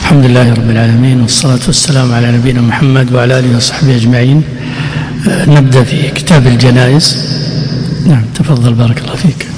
الحمد لله رب العالمين، والصلاة والسلام على نبينا محمد وعلى آله وصحبه أجمعين. نبدأ في كتاب الجنائز. نعم، تفضل، بارك الله فيك.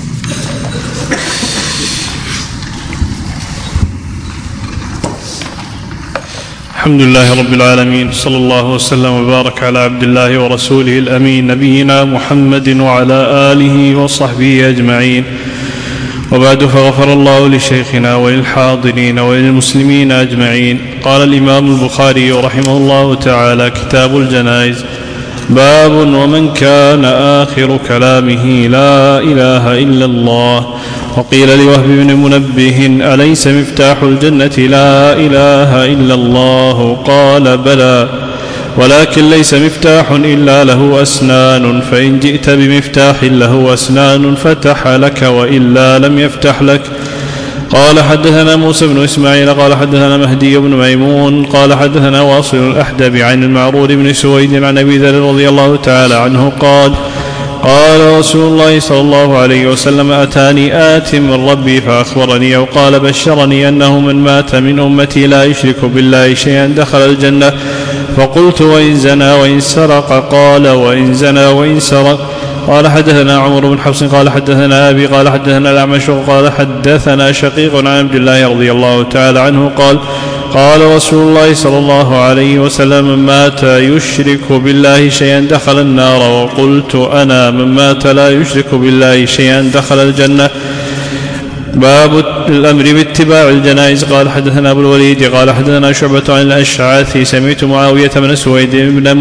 الحمد لله رب العالمين، صلى الله وسلم وبارك على عبد الله ورسوله الأمين نبينا محمد وعلى آله وصحبه أجمعين، وبعد، فغفر الله لشيخنا وللحاضرين وللمسلمين أجمعين. قال الإمام البخاري رحمه الله تعالى: كتاب الجنائز. باب: ومن كان آخر كلامه لا إله إلا الله. وقيل لوهب بن منبه: أليس مفتاح الجنة لا إله إلا الله؟ قال: بلى، ولكن ليس مفتاح إلا له أسنان، فإن جئت بمفتاح له أسنان فتح لك، وإلا لم يفتح لك. قال: حدثنا موسى بن إسماعيل قال حدثنا مهدي بن ميمون قال حدثنا واصل الأحدب عن المعرور بن سويد عن أبي ذر رضي الله تعالى عنه قال: قال رسول الله صلى الله عليه وسلم: أتاني آت من ربي فأخبرني أو قال بشرني أنه من مات من أمتي لا يشرك بالله شيئا دخل الجنة. فقلت: وإن زنى وإن سرق؟ قال: وإن زنى وإن سرق. قال: حدثنا عمر بن حفص قال حدثنا أبي قال حدثنا الأعمش قال حدثنا شقيق عن عبد الله رضي الله تعالى عنه قال: قال رسول الله صلى الله عليه وسلم: من مات يشرك بالله شيئا دخل النار. وقلت أنا: من مات لا يشرك بالله شيئا دخل الجنة. باب الأمر باتباع الجنائز. قال: حدثنا أبو الوليد قال حدثنا شعبة عن الأشعث سمعت معاوية بن سويد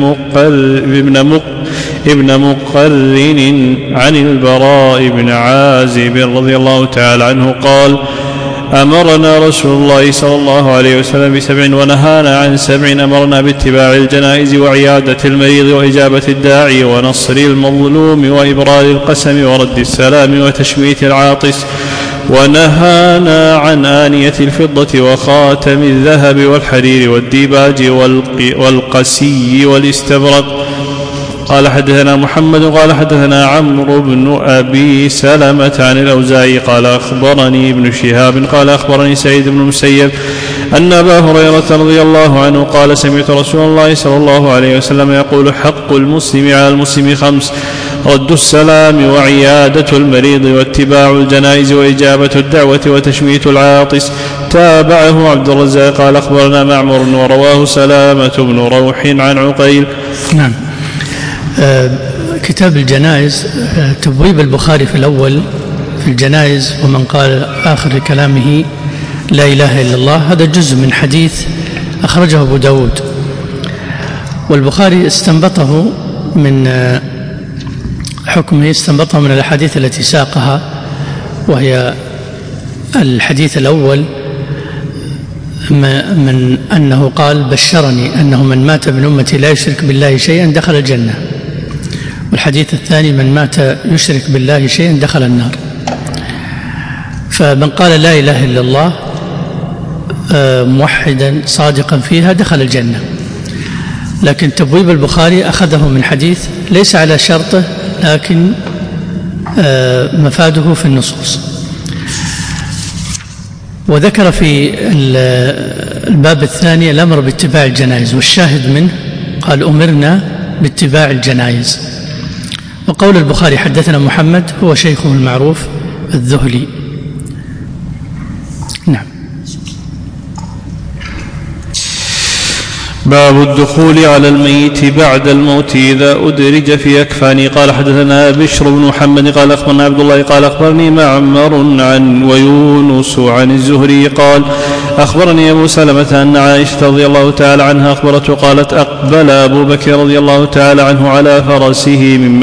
ابن مقرن عن البراء بن عازب رضي الله تعالى عنه قال: أمرنا رسول الله صلى الله عليه وسلم ب7 ونهانا عن 7. أمرنا باتباع الجنائز وعيادة المريض وإجابة الداعي ونصر المظلوم وإبرار القسم ورد السلام وتشميت العاطس، ونهانا عن آنية الفضة وخاتم الذهب والحرير والديباج والقسي والاستبرق. قال: حدثنا محمد قال حدثنا عمرو بن أبي سلمة عن الأوزاعي قال: أخبرني ابن شهاب قال أخبرني سعيد بن المسيب أن أبا هريرة رضي الله عنه قال: سمعت رسول الله صلى الله عليه وسلم يقول: حق المسلم على المسلم 5: رد السلام وعيادة المريض واتباع الجنائز وإجابة الدعوة وتشميت العاطس. تابعه عبد الرزاق قال: أخبرنا معمر ورواه سلامة بن روح عن عقيل. نعم. كتاب الجنائز. تبويب البخاري في الأول في الجنائز: ومن قال آخر كلامه لا إله إلا الله. هذا جزء من حديث أخرجه أبو داود، والبخاري استنبطه من حكمه، استنبطه من الأحاديث التي ساقها، وهي الحديث الأول من أنه قال: بشرني أنه من مات من أمتي لا يشرك بالله شيئا دخل الجنة. والحديث الثاني: من مات يشرك بالله شيئا دخل النار. فمن قال لا إله إلا الله موحدا صادقا فيها دخل الجنة. لكن تبويب البخاري أخذه من حديث ليس على شرطه، لكن مفاده في النصوص. وذكر في الباب الثاني الأمر باتباع الجنائز، والشاهد منه قال: أمرنا باتباع الجنائز. وقول البخاري حدثنا محمد هو شيخه المعروف الذهلي. نعم. باب الدخول على الميت بعد الموت إذا أدرج في أكفانه. قال: حدثنا بشر بن محمد قال أخبرنا عبد الله قال أخبرني معمر ويونس عن الزهري قال: أخبرني أبو سلمة أن عائشة رضي الله تعالى عنها أخبرته قالت: أقبل أبو بكر رضي الله تعالى عنه على فرسه من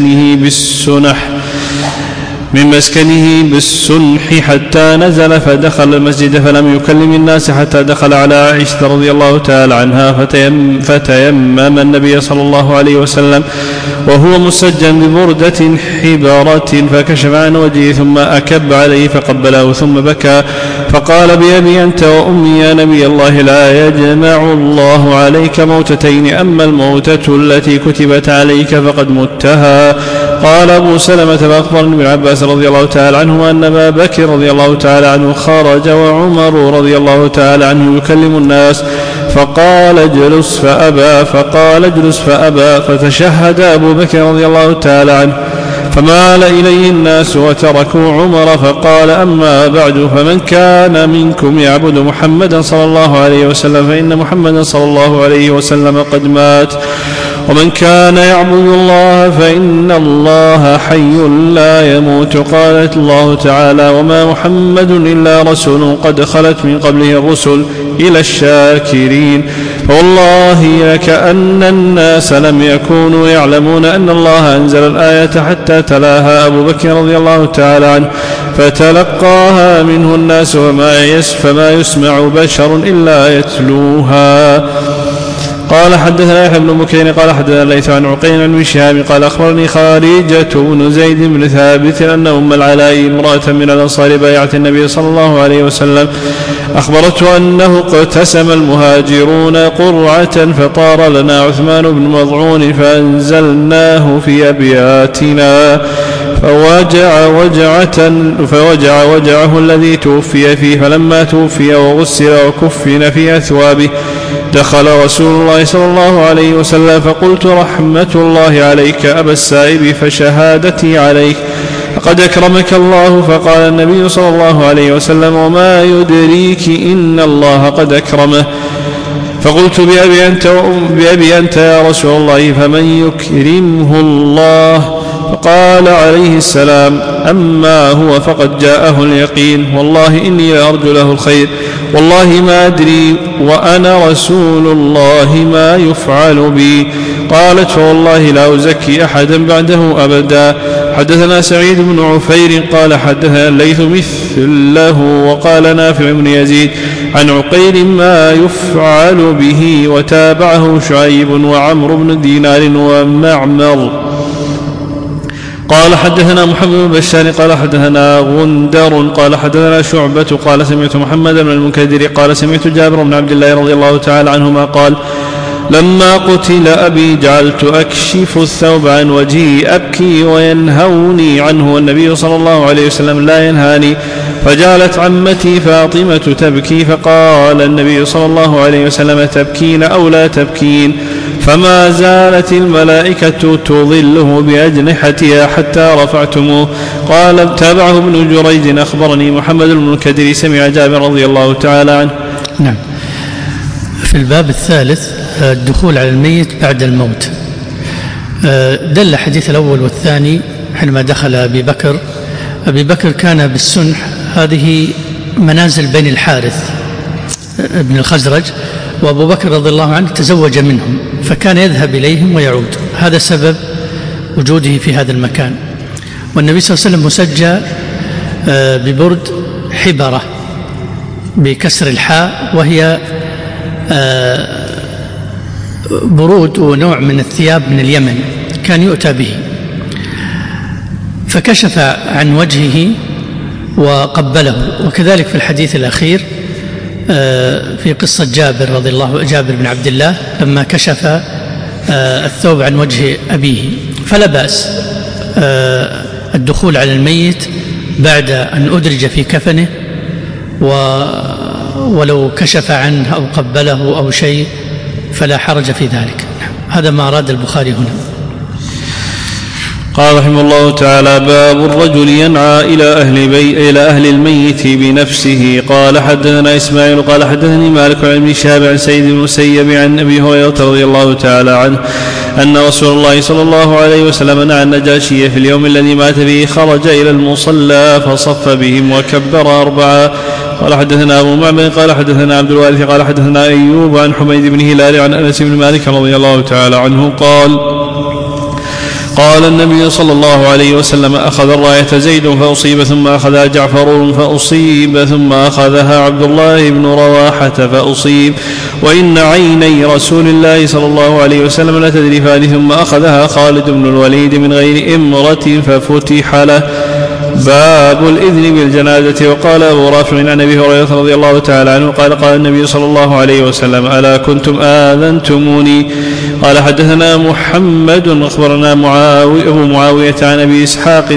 مسكنه بالسنح حتى نزل فدخل المسجد فلم يكلم الناس حتى دخل على عائشة رضي الله تعالى عنها فتيمم النبي صلى الله عليه وسلم وهو مسجن ببردة حبرة فكشف عن وجهه ثم أكب عليه فقبله ثم بكى فقال بأبي أنت وأمي يا نبي الله لا يجمع الله عليك موتتين، أما الموتة التي كتبت عليك فقد متها. قال أبو سلمة فأخبرني ابن عباس رضي الله تعالى عنه أن أبا بكر رضي الله تعالى عنه خرج وعمر رضي الله تعالى عنه يكلم الناس فقال اجلس فأبى فتشهد أبو بكر رضي الله تعالى عنه فمال إليه الناس وتركوا عمر فقال أما بعد فمن كان منكم يعبد محمدا صلى الله عليه وسلم فإن محمدا صلى الله عليه وسلم قد مات، ومن كان يعبد الله فإن الله حي لا يموت. قالت الله تعالى وما محمد إلا رسول قد خلت من قبله الرسل إلى الشاكرين. فوالله لكأن الناس لم يكونوا يعلمون أن الله أنزل الآية حتى تلاها أبو بكر رضي الله تعالى عنه فتلقاها منه الناس فما يسمع بشر إلا يتلوها. قال حدثنا يحيى بن بكير قال حدثنا الليث عن عقيل عن شهاب قال أخبرني خارجة بن زيد بن ثابت أن أم العلاء امرأة من الأنصار بايعت النبي صلى الله عليه وسلم أخبرته أنه اقتسم المهاجرون قرعة فطار لنا عثمان بن مضعون فأنزلناه في أبياتنا فوجع وجعه الذي توفي فيه، فلما توفي وغسل وكفن في أثوابه دخل رسول الله صلى الله عليه وسلم فقلت رحمة الله عليك أبا السائب فشهادتي عليك فقد أكرمك الله. فقال النبي صلى الله عليه وسلم وما يدريك إن الله قد أكرمه. فقلت بأبي أنت يا رسول الله فمن يكرمه الله؟ فقال عليه السلام أما هو فقد جاءه اليقين والله إني لأرجو له الخير والله ما أدري وأنا رسول الله ما يفعل بي. قالت فوالله لا أزكي أحدا بعده أبدا. حدثنا سعيد بن عفير قال حدثنا الليث مثله وقال نافع بن يزيد عن عقيل ما يفعل به وتابعه شعيب وعمرو بن دينار ومعمر. قال حدثنا محمد بن بشار قال حدثنا غندر قال حدثنا شعبة قال سمعت محمد بن المنكدر قال سمعت جابر بن عبد الله رضي الله تعالى عنهما قال لما قتل أبي جعلت أكشف الثوب عن وجهي أبكي وينهوني عنه والنبي صلى الله عليه وسلم لا ينهاني، فجعلت عمتي فاطمة تبكي فقال النبي صلى الله عليه وسلم تبكين أو لا تبكين؟ فما زالت الملائكة تظله بأجنحتها حتى رفعتموه. قال تابعه ابن جريج أخبرني محمد بن المنكدر سمع جابر رضي الله تعالى عنه. نعم. في الباب الثالث الدخول على الميت بعد الموت. دل الحديث الأول والثاني حينما دخل أبي بكر كان بالسنح، هذه منازل بين الحارث ابن الخزرج وأبو بكر رضي الله عنه تزوج منهم فكان يذهب إليهم ويعود، هذا سبب وجوده في هذا المكان. والنبي صلى الله عليه وسلم مسجى ببرد حبرة بكسر الحاء، وهي برود ونوع من الثياب من اليمن كان يؤتى به، فكشف عن وجهه وقبله. وكذلك في الحديث الأخير في قصة جابر بن عبد الله لما كشف الثوب عن وجه أبيه. فلا بأس الدخول على الميت بعد أن أدرج في كفنه ولو كشف عنه أو قبله أو شيء فلا حرج في ذلك. هذا ما أراد البخاري هنا. قال رحمه الله تعالى باب الرجل ينعى إلى أهل الميت بنفسه. قال حدثنا إسماعيل قال حدثني مالك عن ابن شهاب عن سيد بن المسيب عن أبي هريرة رضي الله تعالى عنه أن رسول الله صلى الله عليه وسلم نعى النجاشي في اليوم الذي مات فيه خرج إلى المصلى فصف بهم وكبر 4. قال حدثنا أبو معمر قال حدثنا عبد الوارث قال حدثنا أيوب عن حميد بن هلال عن أنس بن مالك رضي الله تعالى عنه قال النبي صلى الله عليه وسلم أخذ الراية زيد فأصيب ثم أخذها جعفر فأصيب ثم أخذها عبد الله بن رواحة فأصيب وإن عيني رسول الله صلى الله عليه وسلم لتذرفان ثم أخذها خالد بن الوليد من غير إمرة ففتح له. باب الإذن بالجنازة. وقال أبو رافع عن أبي هريرة رضي الله تعالى عنه قال النبي صلى الله عليه وسلم ألا كنتم آذنتموني. قال حدثنا محمد أخبرنا أبو معاوية عن أبي إسحاق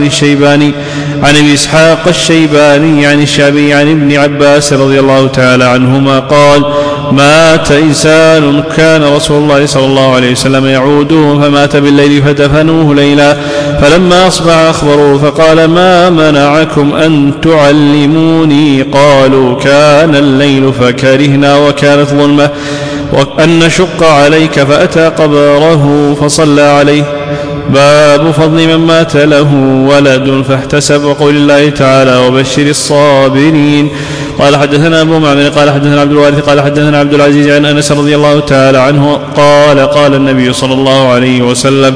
الشيباني عن الشعبي عن ابن عباس رضي الله تعالى عنهما قال مات إنسان كان رسول الله صلى الله عليه وسلم يعوده فمات بالليل فدفنوه ليلا فلما أصبح أخبروه فقال ما منعكم أن تعلموني؟ قالوا كان الليل فكرهنا وكانت ظلمة وأن نشق عليك فأتى قبره فصلى عليه. باب فضل من مات له ولد فاحتسب وقول الله تعالى وبشر الصابرين. قال حدثنا أبو معمر قال حدثنا عبد الوارث قال حدثنا عبد العزيز عن أنس رضي الله تعالى عنه قال النبي صلى الله عليه وسلم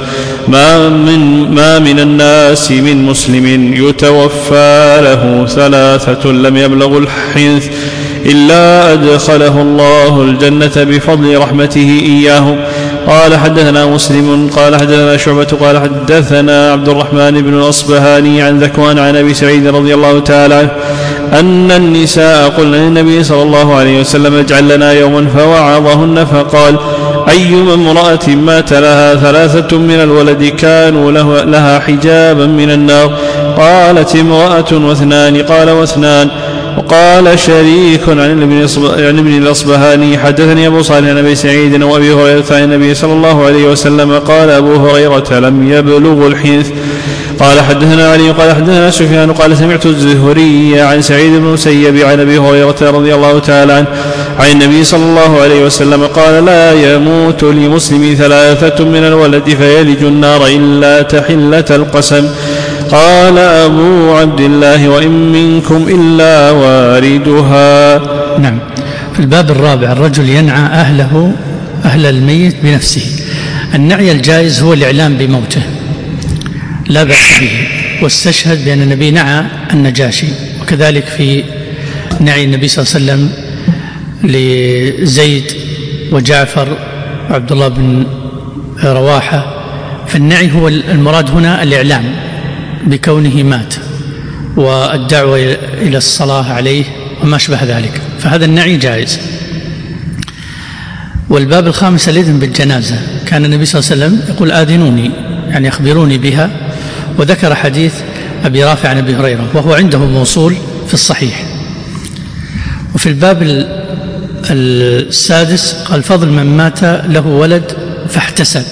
ما من الناس من مسلم يتوفى له 3 لم يبلغ الحنث إلا أدخله الله الجنة بفضل رحمته إياه. قال حدثنا مسلم قال حدثنا شعبة قال حدثنا عبد الرحمن بن الأصبهاني عن ذكوان عن أبي سعيد رضي الله تعالى عنه أن النساء قلن للنبي صلى الله عليه وسلم اجعل لنا يوما فوعظهن فقال أيما امرأة مات لها 3 من الولد كانوا لها حجابا من النار؟ قالت امرأة و2 قال و2. وقال شريك عن ابن الأصبهاني حدثني أبو صالح عن أبي سعيد وأبي هريرة عن النبي صلى الله عليه وسلم قال أبو هريرة لم يبلغ الحنث. قال حدثنا علي قال حدثنا سفيان قال سمعت الزهري عن سعيد بن المسيب عن أبي هريرة رضي الله تعالى عنه عن النبي صلى الله عليه وسلم قال لا يموت لمسلم 3 من الولد فيلج النار إلا تحلة القسم. قال أبو عبد الله وإن منكم إلا واردها. نعم. في الباب الرابع الرجل ينعى أهل الميت بنفسه. النعي الجائز هو الإعلام بموته لا بأس به، واستشهد بأن النبي نعى النجاشي، وكذلك في نعي النبي صلى الله عليه وسلم لزيد وجعفر وعبد الله بن رواحة. فالنعي هو المراد هنا الإعلام بكونه مات والدعوة إلى الصلاة عليه وما شبه ذلك، فهذا النعي جائز. والباب الخامس الإذن بالجنازة. كان النبي صلى الله عليه وسلم يقول آذنوني يعني أخبروني بها، وذكر حديث أبي رافع عن أبي هريرة وهو عنده موصول في الصحيح. وفي الباب السادس قال فضل من مات له ولد فاحتسب.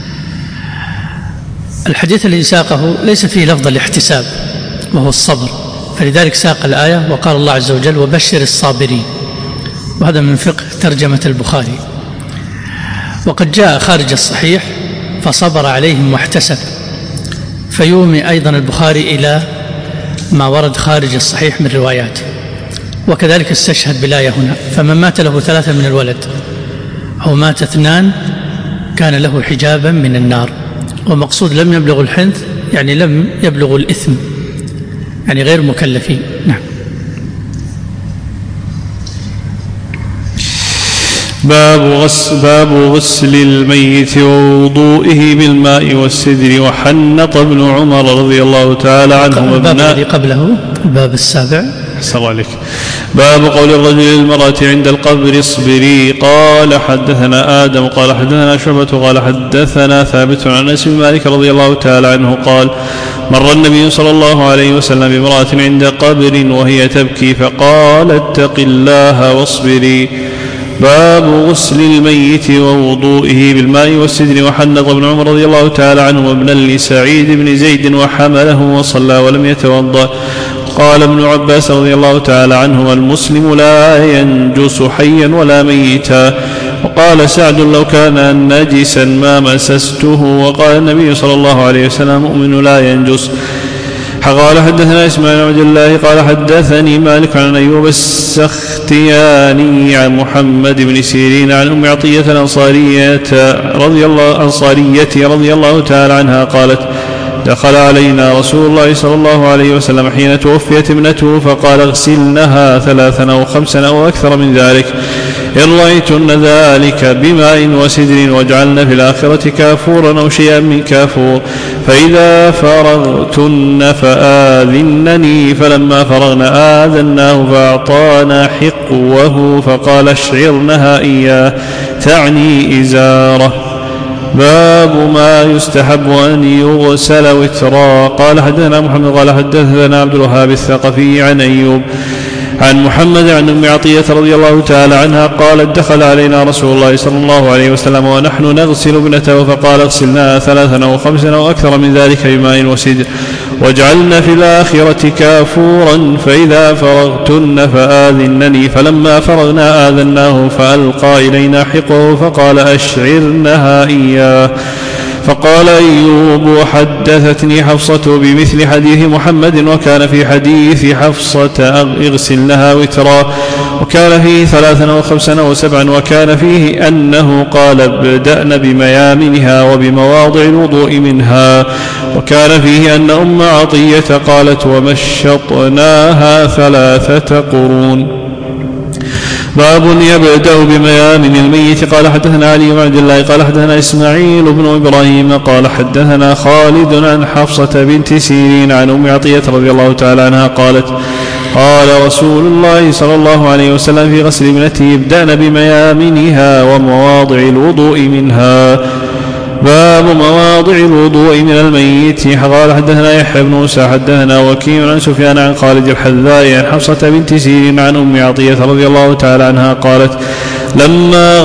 الحديث الذي ساقه ليس فيه لفظ الاحتساب وهو الصبر، فلذلك ساق الآية وقال الله عز وجل وبشر الصابرين، وهذا من فقه ترجمة البخاري. وقد جاء خارج الصحيح فصبر عليهم واحتسب، فيومي أيضا البخاري إلى ما ورد خارج الصحيح من روايات. وكذلك استشهد بالآية هنا فمن مات له 3 من الولد أو مات 2 كان له حجابا من النار. ومقصود لم يبلغ الحنث يعني لم يبلغ الإثم، يعني غير مكلفين. نعم. باب غسل الميت ووضوئه بالماء والسدر. وحنط ابن عمر رضي الله تعالى عنه الباب الذي قبله الباب السابع. السلام عليك. باب قول الرجل للمرأة عند القبر اصبري. قال حدثنا آدم قال حدثنا شعبة قال حدثنا ثابت عن أنس بن مالك رضي الله تعالى عنه قال مر النبي صلى الله عليه وسلم بامرأة عند قبر وهي تبكي فقال اتق الله واصبري. باب غسل الميت ووضوئه بالماء والسدر. وحنط ابن عمر رضي الله تعالى عنه ابنا لسعيد بن زيد وحمله وصلى ولم يتوضأ. قال ابن عباس رضي الله تعالى عنه المسلم لا ينجس حيا ولا ميتا. وقال سعد لو كان نجسا ما مسسته. وقال النبي صلى الله عليه وسلم مؤمن لا ينجس. قال حدثنا إسماعيل بن عبد الله قال حدثني مالك عن أيوب السختياني عن محمد بن سيرين عن أم عطية الأنصارية رضي الله تعالى عنها قالت دخل علينا رسول الله صلى الله عليه وسلم حين توفيت ابنته فقال اغسلنها 3 أو 5 أو أكثر من ذلك إن رأيتن ذلك بماء وسدر واجعلن في الآخرة كافورا أو شيئا من كافور فإذا فرغتن فآذنني فلما فرغنا آذناه فأعطانا حقوه فقال اشعرنها إياه تعني إزاره. باب ما يستحب أن يغسل وترا. قال حدثنا محمد قال حدثنا عبد الوهاب الثقفي عن أيوب عن محمد عن أم عطية رضي الله تعالى عنها قالت دخل علينا رسول الله صلى الله عليه وسلم ونحن نغسل ابنته فقال اغسلناها 3 أو 5 أو أكثر من ذلك بماء وسدر واجعلن في الآخرة كافورا فإذا فرغتن فآذنني فلما فرغنا آذناه فألقى إلينا حقه فقال أشعرنها إياه. فقال أيوب حدثتني حفصة بمثل حديث محمد وكان في حديث حفصة اغسلنها وترا وكان فيه 3 أو 5 أو 7 وكان فيه أنه قال ابدأن بميامنها وبمواضع الوضوء منها وكان فيه أن أم عطية قالت ومشطناها 3 قرون. باب يبدأ بميامن الميت. قال حدثنا علي بن عبد الله قال حدثنا إسماعيل بن إبراهيم قال حدثنا خالد عن حفصة بنت سيرين عن أم عطية رضي الله تعالى عنها قالت قال رسول الله صلى الله عليه وسلم في غسل ابنته يبدأن بميامنها ومواضع الوضوء منها. باب مواضع الوضوء من الميت. قال حدثنا يحيى بن موسى حدثنا وكيع عن سفيان عن خالد الحذاء عن حفصة بنت سيرين عن أم عطية رضي الله تعالى عنها قالت لما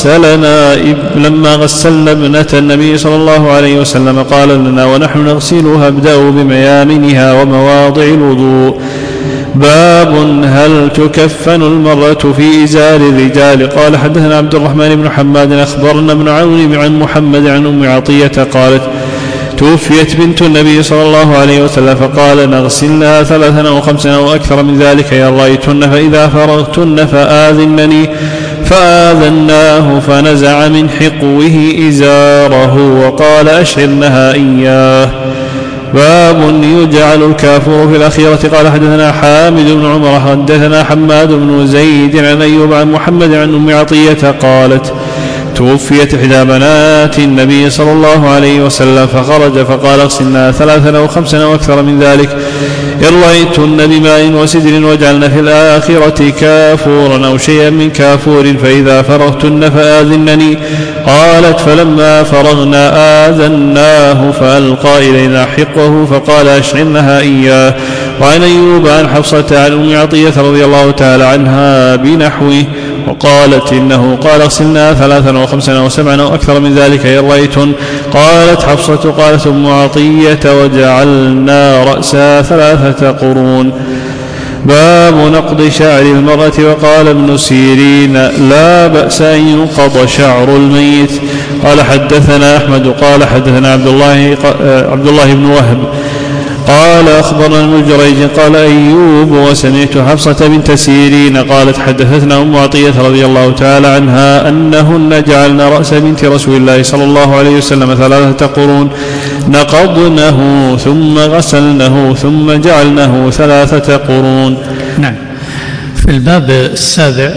غسلنا ابنة النبي صلى الله عليه وسلم قال لنا ونحن نغسلها ابدأوا بميامنها ومواضع الوضوء. باب هل تكفن المرأة في إزار الرجال. قال حدثنا عبد الرحمن بن حماد أخبرنا ابن عون عن محمد عن أم عطية قالت توفيت بنت النبي صلى الله عليه وسلم فقال نغسلنها 3 أو 5 أو أكثر من ذلك إن رأيتن فإذا فرغتن فآذنني فآذناه فنزع من حقوه إزاره وقال أشعرنها إياه. باب يجعل الكافور في الأخيرة. قال حدثنا حامد بن عمر حدثنا حماد بن زيد عن أيوب عن محمد عن أم عطية قالت توفيت إحدى بنات النبي صلى الله عليه وسلم فخرج فقال اغسلنا 3 أو 5 أو أكثر من ذلك إن رأيتن بماء وسدر واجعلن في الآخرة كافورا أو شيئا من كافور فإذا فرغتن فآذنني. قالت فلما فرغنا آذناه فألقى إلينا حقه فقال أشعرنها إياه. وعن أيوب عن حفصة عن أم عطية رضي الله تعالى عنها بنحوه وقالت إنه قال اغسلنا 3 أو 5 أو 7 أو أكثر من ذلك إن رأيتن. قالت حفصة قالت أم عطية وجعلنا رأسها 3 قرون. باب نقض شعر المرأة. وقال ابن سيرين لا بأس أن ينقض شعر الميت. قال حدثنا أحمد قال حدثنا عبد الله بن وهب قال أخبرنا ابن جريج قال أيوب وسمعت حفصة بنت سيرين قالت حدثتنا أم عطية رضي الله تعالى عنها أنهن جعلن رأس بنت رسول الله صلى الله عليه وسلم 3 قرون نقضنه ثم غسلنه ثم جعلنه 3 قرون. نعم. في الباب السابع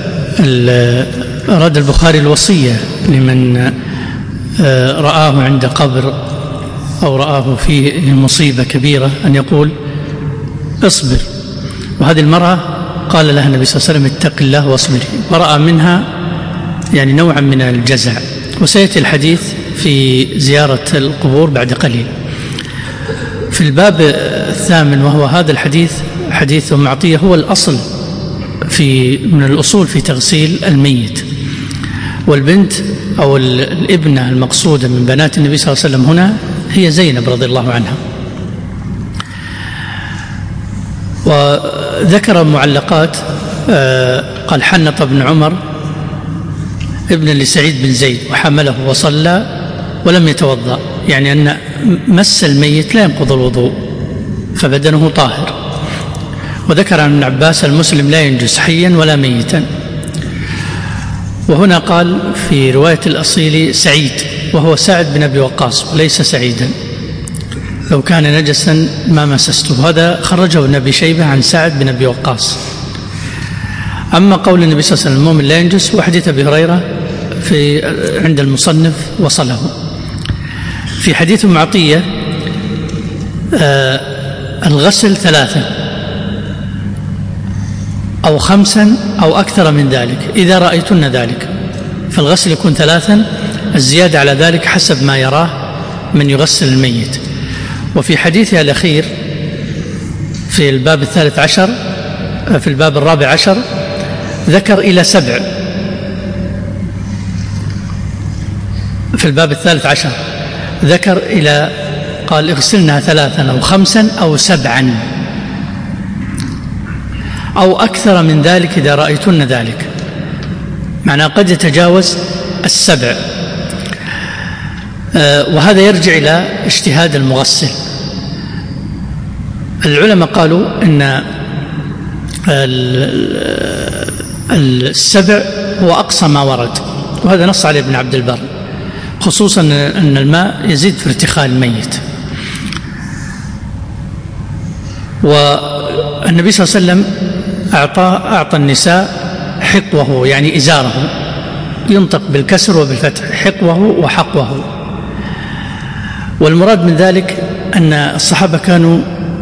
أراد البخاري الوصية لمن رآه عند قبر أو رآه فيه مصيبة كبيرة أن يقول اصبر. وهذه المرأة قال لها النبي صلى الله عليه وسلم اتق الله واصبري ورأى منها يعني نوعا من الجزع. وسيأتي الحديث في زيارة القبور بعد قليل. في الباب الثامن وهو هذا الحديث حديث أم عطية هو الأصل من الأصول في تغسيل الميت. والبنت أو الابنة المقصودة من بنات النبي صلى الله عليه وسلم هنا هي زينب رضي الله عنها. وذكر معلقات قال حنط بن عمر ابن لسعيد بن زيد وحمله وصلى ولم يتوضأ، يعني أن مس الميت لا ينقض الوضوء فبدنه طاهر. وذكر عن ابن عباس المسلم لا ينجس حيا ولا ميتا. وهنا قال في رواية الأصيل سعيد وهو سعد بن أبي وقاص وليس سعيدا، لو كان نجسا ما مسسته. هذا خرجه ابن أبي شيبة عن سعد بن أبي وقاص. أما قول النبي صلى الله عليه وسلم المؤمن لا ينجس وحديث أبي هريرة عند المصنف وصله. في حديث أم عطية الغسل 3 أو 5 أو أكثر من ذلك إذا رأيتن ذلك، فالغسل يكون 3، الزيادة على ذلك حسب ما يراه من يغسل الميت. وفي حديثها الأخير في الباب 13 في الباب 14 ذكر إلى 7. في الباب 13 ذكر إلى قال اغسلنها 3 أو 5 أو 7 أو أكثر من ذلك إذا رأيتن ذلك، معناه قد يتجاوز 7. وهذا يرجع إلى اجتهاد المغسل. العلماء قالوا إن 7 هو أقصى ما ورد، وهذا نص عليه ابن عبد البر، خصوصا أن الماء يزيد في ارتخاء الميت. والنبي صلى الله عليه وسلم أعطى النساء حقوه، يعني إزاره، ينطق بالكسر وبالفتح، حقوه وحقوه. والمراد من ذلك أن الصحابة كانوا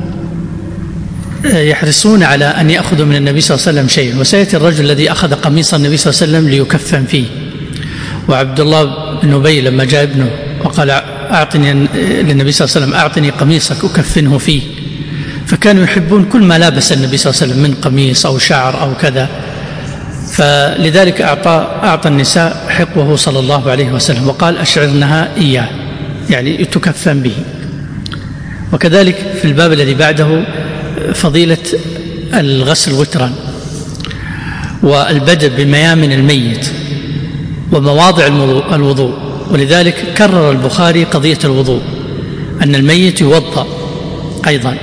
يحرصون على أن يأخذوا من النبي صلى الله عليه وسلم شيئا، وسيأتي الرجل الذي أخذ قميص النبي صلى الله عليه وسلم ليكفن فيه، وعبد الله بن أبي لما جاء ابنه وقال أعطني للنبي صلى الله عليه وسلم أعطني قميصك أكفنه فيه، فكانوا يحبون كل ما لابس النبي صلى الله عليه وسلم من قميص أو شعر أو كذا، فلذلك أعطى النساء حقوه صلى الله عليه وسلم وقال أشعرنها إياه، يعني تكفن به. وكذلك في الباب الذي بعده فضيلة الغسل وترا والبدء بميامن الميت ومواضع الوضوء، ولذلك كرر البخاري قضية الوضوء، أن الميت يوضأ أيضا.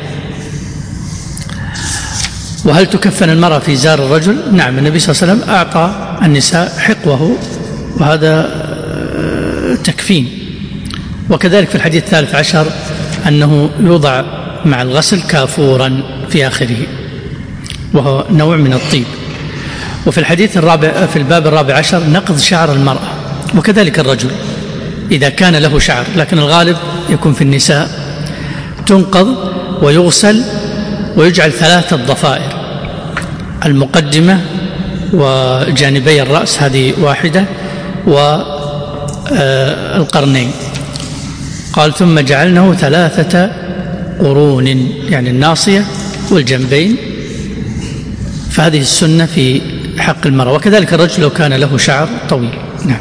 وهل تكفن المرأة في زار الرجل؟ نعم، النبي صلى الله عليه وسلم أعطى النساء حقوه، وهذا تكفين. وكذلك في الحديث 13 أنه يوضع مع الغسل كافورا في آخره، وهو نوع من الطيب. وفي الحديث الرابع في الباب 14 نقض شعر المرأة، وكذلك الرجل إذا كان له شعر، لكن الغالب يكون في النساء، تنقض ويغسل ويجعل 3 ضفائر، المقدمة وجانبي الرأس هذه واحدة، والقرنين. قال ثم جعلناه 3 قرون، يعني الناصية والجنبين، فهذه السنة في حق المرأة. وكذلك الرجل لو كان له شعر طويل. نعم.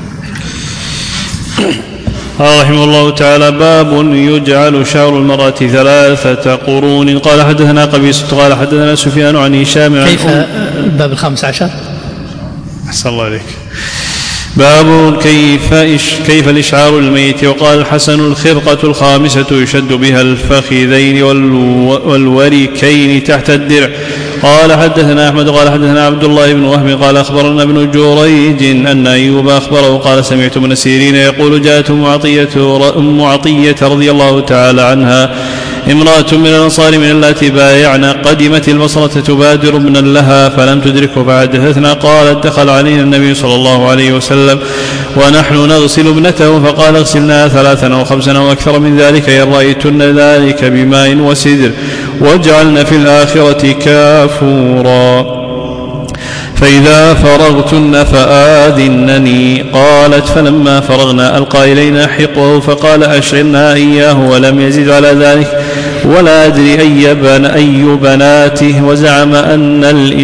قال رحمه الله تعالى: باب يجعل شعر المرأة 3 قرون. قال حدثنا قبيصة قال حدثنا سفيان عن هشام. كيف الباب 15؟ أحسن الله عليك. باب كيف الإشعار الميت. وقال الحسن: الخرقة 5 يشد بها الفخذين والوركين تحت الدرع. قال حدثنا أحمد قال حدثنا عبد الله بن وهب قال أخبرنا ابن جريج أن أيوب أخبره قال: سمعت ابن سيرين يقول: جاءت أم عطية رضي الله تعالى عنها امرأة من الأنصار من اللاتي بايعنا، قدمت البصرة تبادر ابنا لها فلم تدركه فحدثتنا، قالت: دخل علينا النبي صلى الله عليه وسلم ونحن نغسل ابنته، فقال: اغسلناها 3 أو 5 أو أكثر من ذلك إن رأيتن ذلك بماء وسدر، واجعلن في الآخرة كافورا، فإذا فرغتن فآذنني. قالت: فلما فرغنا ألقى إلينا حقه فقال: أشعرنا إياه، ولم يزد على ذلك، ولا أدري أي بناته، وزعم أن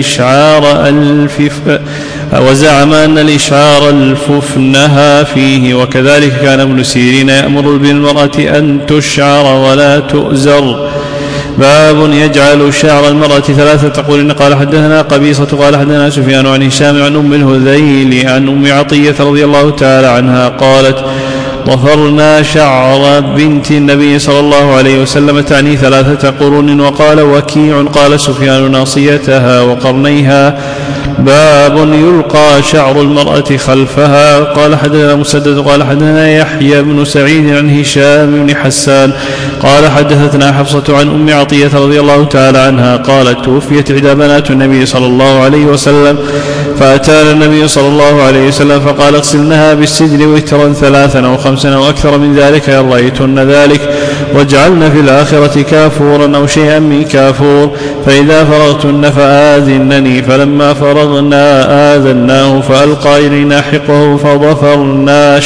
الإشعار الففنها فيه. وكذلك كان ابن سيرين يأمر بالمرأة أن تشعر ولا تؤزر. باب يجعل شعر المرأة 3 قرون. قال حدثنا قبيصة قال حدثنا سفيان عن هشام عن أم الهذيل عن أم عطية رضي الله تعالى عنها قالت: ضفرنا شعر بنت النبي صلى الله عليه وسلم، تعني 3 قرون. وقال وكيع قال سفيان: ناصيتها وقرنيها. باب يلقى شعر المرأة خلفها. قال حدثنا مسدد قال حدثنا يحيى بن سعيد عن هشام بن حسان قال حدثتنا حفصة عن أم عطية رضي الله تعالى عنها قالت توفيت إحدى بنات النبي صلى الله عليه وسلم فأتانا النبي صلى الله عليه وسلم فقال اغسلنها بالسدر وترا 3 أو 5 أو أكثر من ذلك إن رأيتن ذلك واجعلن في الآخرة كافورا أو شيئا من كافور فإذا فرغتن فآذنني. فلما فرغنا آذناه فألقى إلينا حقه فضفرنا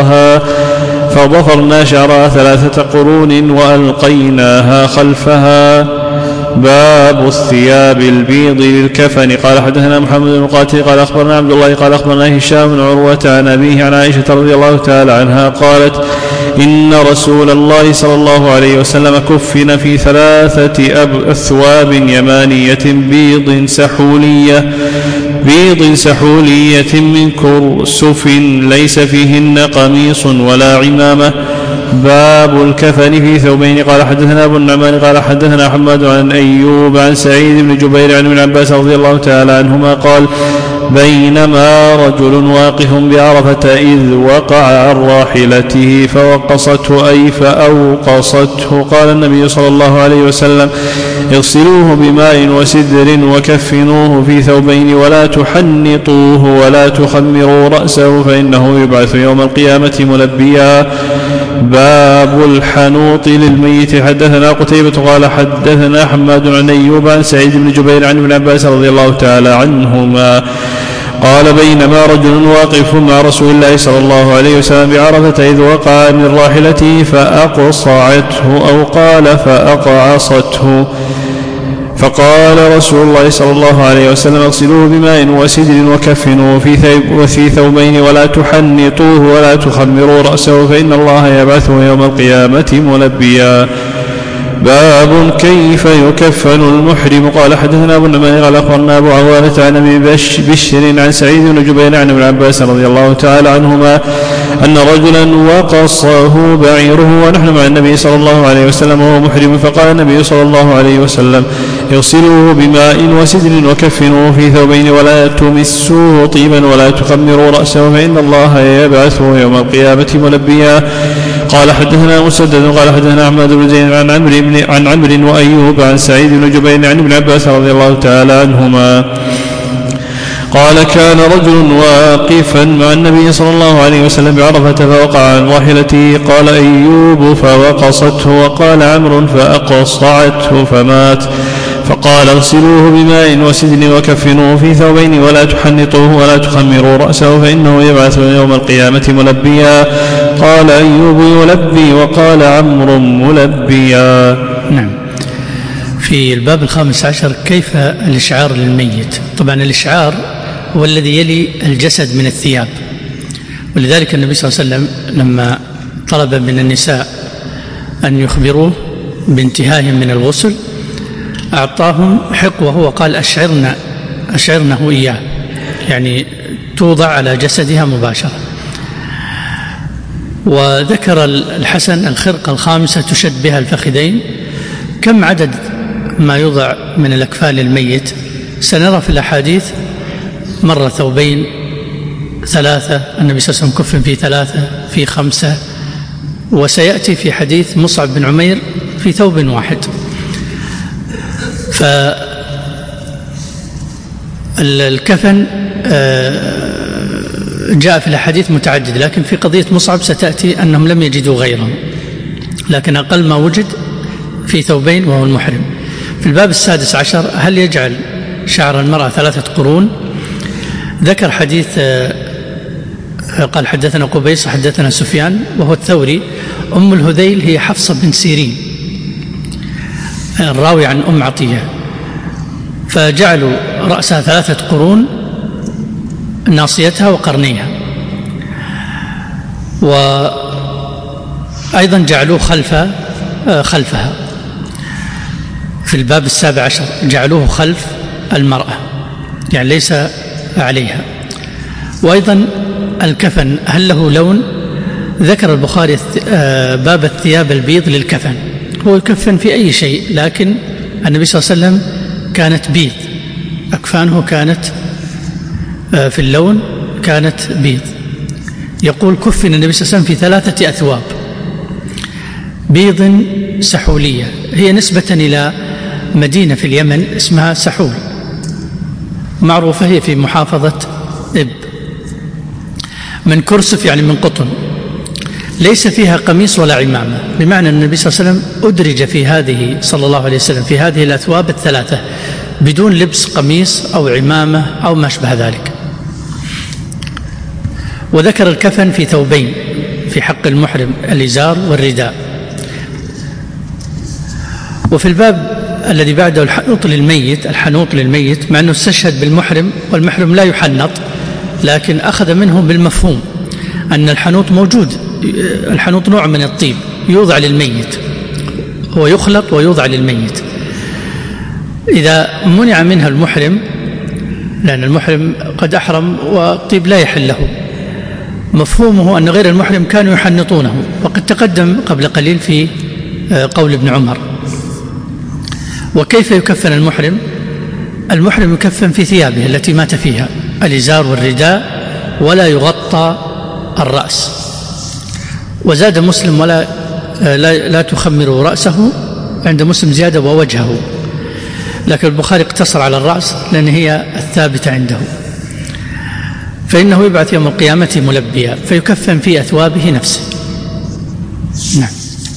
شعرها 3 قرون وألقيناها خلفها. باب الثياب البيض للكفن. قال حدثنا محمد بن قاتل قال أخبرنا عبد الله قال أخبرنا هشام بن عروة عن أبيه عن عائشة رضي الله تعالى عنها قالت إن رسول الله صلى الله عليه وسلم كفن في 3 أثواب يمانية بيض سحولية من كرسف ليس فيهن قميص ولا عمامة. باب الكفن في ثوبين. قال حدثنا أبو النعمان قال حدثنا حماد عن أيوب عن سعيد بن جبير عن ابن عباس رضي الله تعالى عنهما قال بينما رجل واقف بعرفة إذ وقع عن راحلته فوقصته أي فأوقصته. قال النبي صلى الله عليه وسلم اغسلوه بماء وسدر وكفنوه في ثوبين ولا تحنطوه ولا تخمروا رأسه فإنه يبعث يوم القيامة ملبيا. باب الحنوط للميت. حدثنا قتيبة قال حدثنا حماد عن أيوب عن سعيد بن جبير عن ابن عباس رضي الله تعالى عنهما قال بينما رجل واقف مع رسول الله صلى الله عليه وسلم بعرفة إذ وقع من راحلته فأقصعته أو قال فأقعصته فقال رسول الله صلى الله عليه وسلم اغسلوه بماء وسدر وكفنوه في ثوبين ولا تحنطوه ولا تخمروا رأسه فإن الله يبعثه يوم القيامة ملبيا. باب كيف يكفن المحرم. قال حدثنا أبو النعمان قال أخبرنا أبو عوانة عن أبي بشر عن سعيد بن جبير عن ابن عباس رضي الله تعالى عنهما أن رجلا وقصه بعيره ونحن مع النبي صلى الله عليه وسلم وهو محرم فقال النبي صلى الله عليه وسلم اغسلوه بماء وسدر وكفنوه في ثوبين ولا تمسوه طيبا ولا تخمروا رأسه فإن الله يبعثه يوم القيامة ملبيا. قال حدثنا مسدد قال حدثنا أحمد بن زيد عن عمرو وأيوب عن سعيد بن جبير عن ابن عباس رضي الله تعالى عنهما قال كان رجل واقفا مع النبي صلى الله عليه وسلم بعرفة فوقع عن راحلته قال أيوب فوقصته وقال عمرو فأقصعته فمات فقال اغسلوه بماء وسدر وكفنوه في ثوبين ولا تحنطوه ولا تخمروا رأسه فإنه يبعث يوم القيامة ملبيا. قال أيوب يلبي وقال عمرو ملبيا. نعم. في الباب 15 كيف الإشعار للميت. طبعا الإشعار هو الذي يلي الجسد من الثياب، ولذلك النبي صلى الله عليه وسلم لما طلب من النساء أن يخبروه بانتهائهم من الغسل أعطاهم حقوه وقال أشعرنه إياه، يعني توضع على جسدها مباشرة. وذكر الحسن الخرقة 5 تشد بها الفخذين. كم عدد ما يوضع من الأكفان للميت؟ سنرى في الأحاديث مرة 2 ثوبين 3 النبي صلى الله عليه وسلم كفن في 3 في 5، وسيأتي في حديث مصعب بن عمير في 1 ثوب. فالكفن جاء في الأحاديث متعدد، لكن في قضية مصعب ستأتي أنهم لم يجدوا غيره، لكن أقل ما وجد في 2 ثوبين وهو المحرم. في الباب 16 هل يجعل شعر المرأة 3 قرون؟ ذكر حديث قال حدثنا قبيس حدثنا سفيان وهو الثوري. أم الهذيل هي حفصة بن سيرين الراوي عن أم عطية، فجعلوا رأسها 3 قرون ناصيتها وقرنيها، وأيضا جعلوه خلفها. في الباب 17 جعلوه خلف المرأة، يعني ليس عليها. وأيضا الكفن هل له لون؟ ذكر البخاري باب الثياب البيض للكفن. هو يكفن في أي شيء، لكن النبي صلى الله عليه وسلم كانت بيض، أكفانه كانت في اللون كانت بيض. يقول كفن النبي صلى الله عليه وسلم في 3 أثواب بيض سحولية، هي نسبة إلى مدينة في اليمن اسمها سحول معروفة، هي في محافظة إب، من كرسف يعني من قطن، ليس فيها قميص ولا عمامة، بمعنى أن النبي صلى الله عليه وسلم أدرج في هذه صلى الله عليه وسلم في هذه الأثواب ال3 بدون لبس قميص أو عمامة أو ما شبه ذلك. وذكر الكفن في ثوبين في حق المحرم، الإزار والرداء. وفي الباب الذي بعده الحنوط للميت، مع أنه استشهد بالمحرم والمحرم لا يحنط، لكن أخذ منه بالمفهوم أن الحنوط موجود. الحنوط نوع من الطيب يوضع للميت، هو يخلط ويوضع للميت. إذا منع منها المحرم، لأن المحرم قد أحرم والطيب لا يحل له، مفهومه أن غير المحرم كانوا يحنطونه، وقد تقدم قبل قليل في قول ابن عمر. وكيف يكفن المحرم؟ المحرم يكفن في ثيابه التي مات فيها، الإزار والرداء، ولا يغطى الرأس. وزاد مسلم ولا لا تخمروا رأسه، عند مسلم زيادة ووجهه، لكن البخاري اقتصر على الرأس لأن هي الثابتة عنده. فإنه يبعث يوم القيامة ملبيا، فيكفن في أثوابه نفسه. نعم.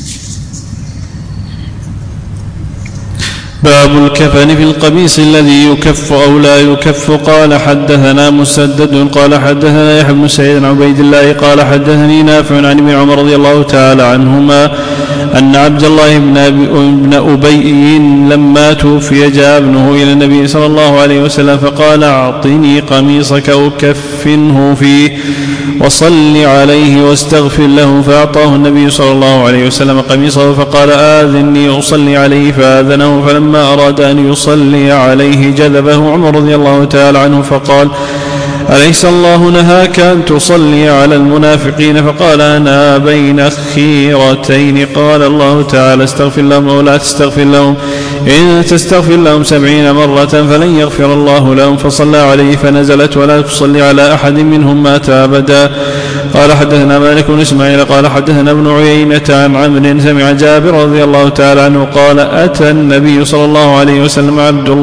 باب الكفن في القميص الذي يكف أو لا يكف. قال حدثنا مسدد قال حدثنا يحيى بن سعيد عن عبيد الله قال حدثني نافع عن ابن عمر رضي الله تعالى عنهما أن عبد الله بن أبي لما توفي جاء ابنه إلى النبي صلى الله عليه وسلم فقال أعطني قميصك أكفنه فيه وصل عليه واستغفر له. فأعطاه النبي صلى الله عليه وسلم قميصه فقال آذني أصلي عليه، فآذنه. فلما أراد أن يصلي عليه جذبه عمر رضي الله تعالى عنه فقال أليس الله نهاك أن تصلي على المنافقين؟ فقال أنا بين خيرتين. قال الله تعالى استغفر لهم أو لا تستغفر لهم، إن تستغفر لهم 70 مرة فلن يغفر الله لهم. فصلى عليه فنزلت ولا تصلي على أحد منهم مات أبدا. قال حدثنا مالك بن إسماعيل قال حدثنا ابن عيينة عن عمرو سمع جابر رضي الله تعالى عنه قال أتى النبي صلى الله عليه وسلم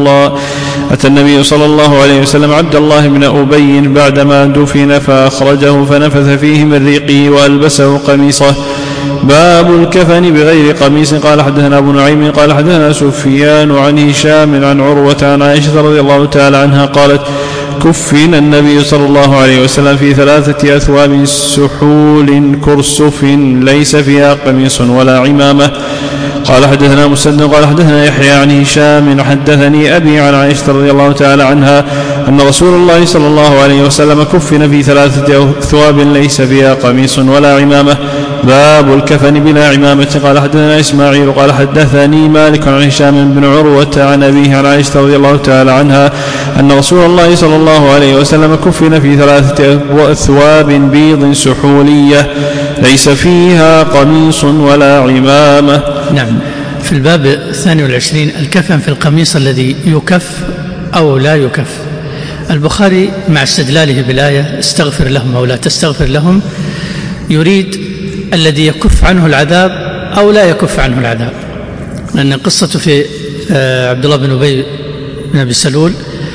عبد الله بن أبي بعدما دفن فأخرجه فنفث فيه من ريقه وألبسه قميصه. باب الكفن بغير قميص. قال حدثنا أبو نعيم قال حدثنا سفيان عن هشام عن عروة عن عائشة رضي الله تعالى عنها قالت كفن النبي صلى الله عليه وسلم في 3 أثواب سحول كرسف ليس فيها قميص ولا عمامة. قال حدثنا مسدد قال حدثنا يحيى عن هشام حدثني أبي عن عائشة رضي الله تعالى عنها أن رسول الله صلى الله عليه وسلم كفن في 3 أثواب ليس فيها قميص ولا عمامة. باب الكفن بلا عمامة. قال حدثنا إسماعيل قال حدثني مالك عن هشام بن عروة عن أبيه عن عائشة رضي الله تعالى عنها أن رسول الله صلى الله عليه وسلم كفن في 3 أثواب بيض سحولية ليس فيها قميص ولا عمامة. نعم. في الباب 22 الكفن في القميص الذي يكف أو لا يكف. البخاري مع استدلاله بالآية استغفر لهم أو لا تستغفر لهم يريد الذي يكف عنه العذاب أو لا يكف عنه العذاب، لأن قصة في عبد الله بن أبي بن أبي سلول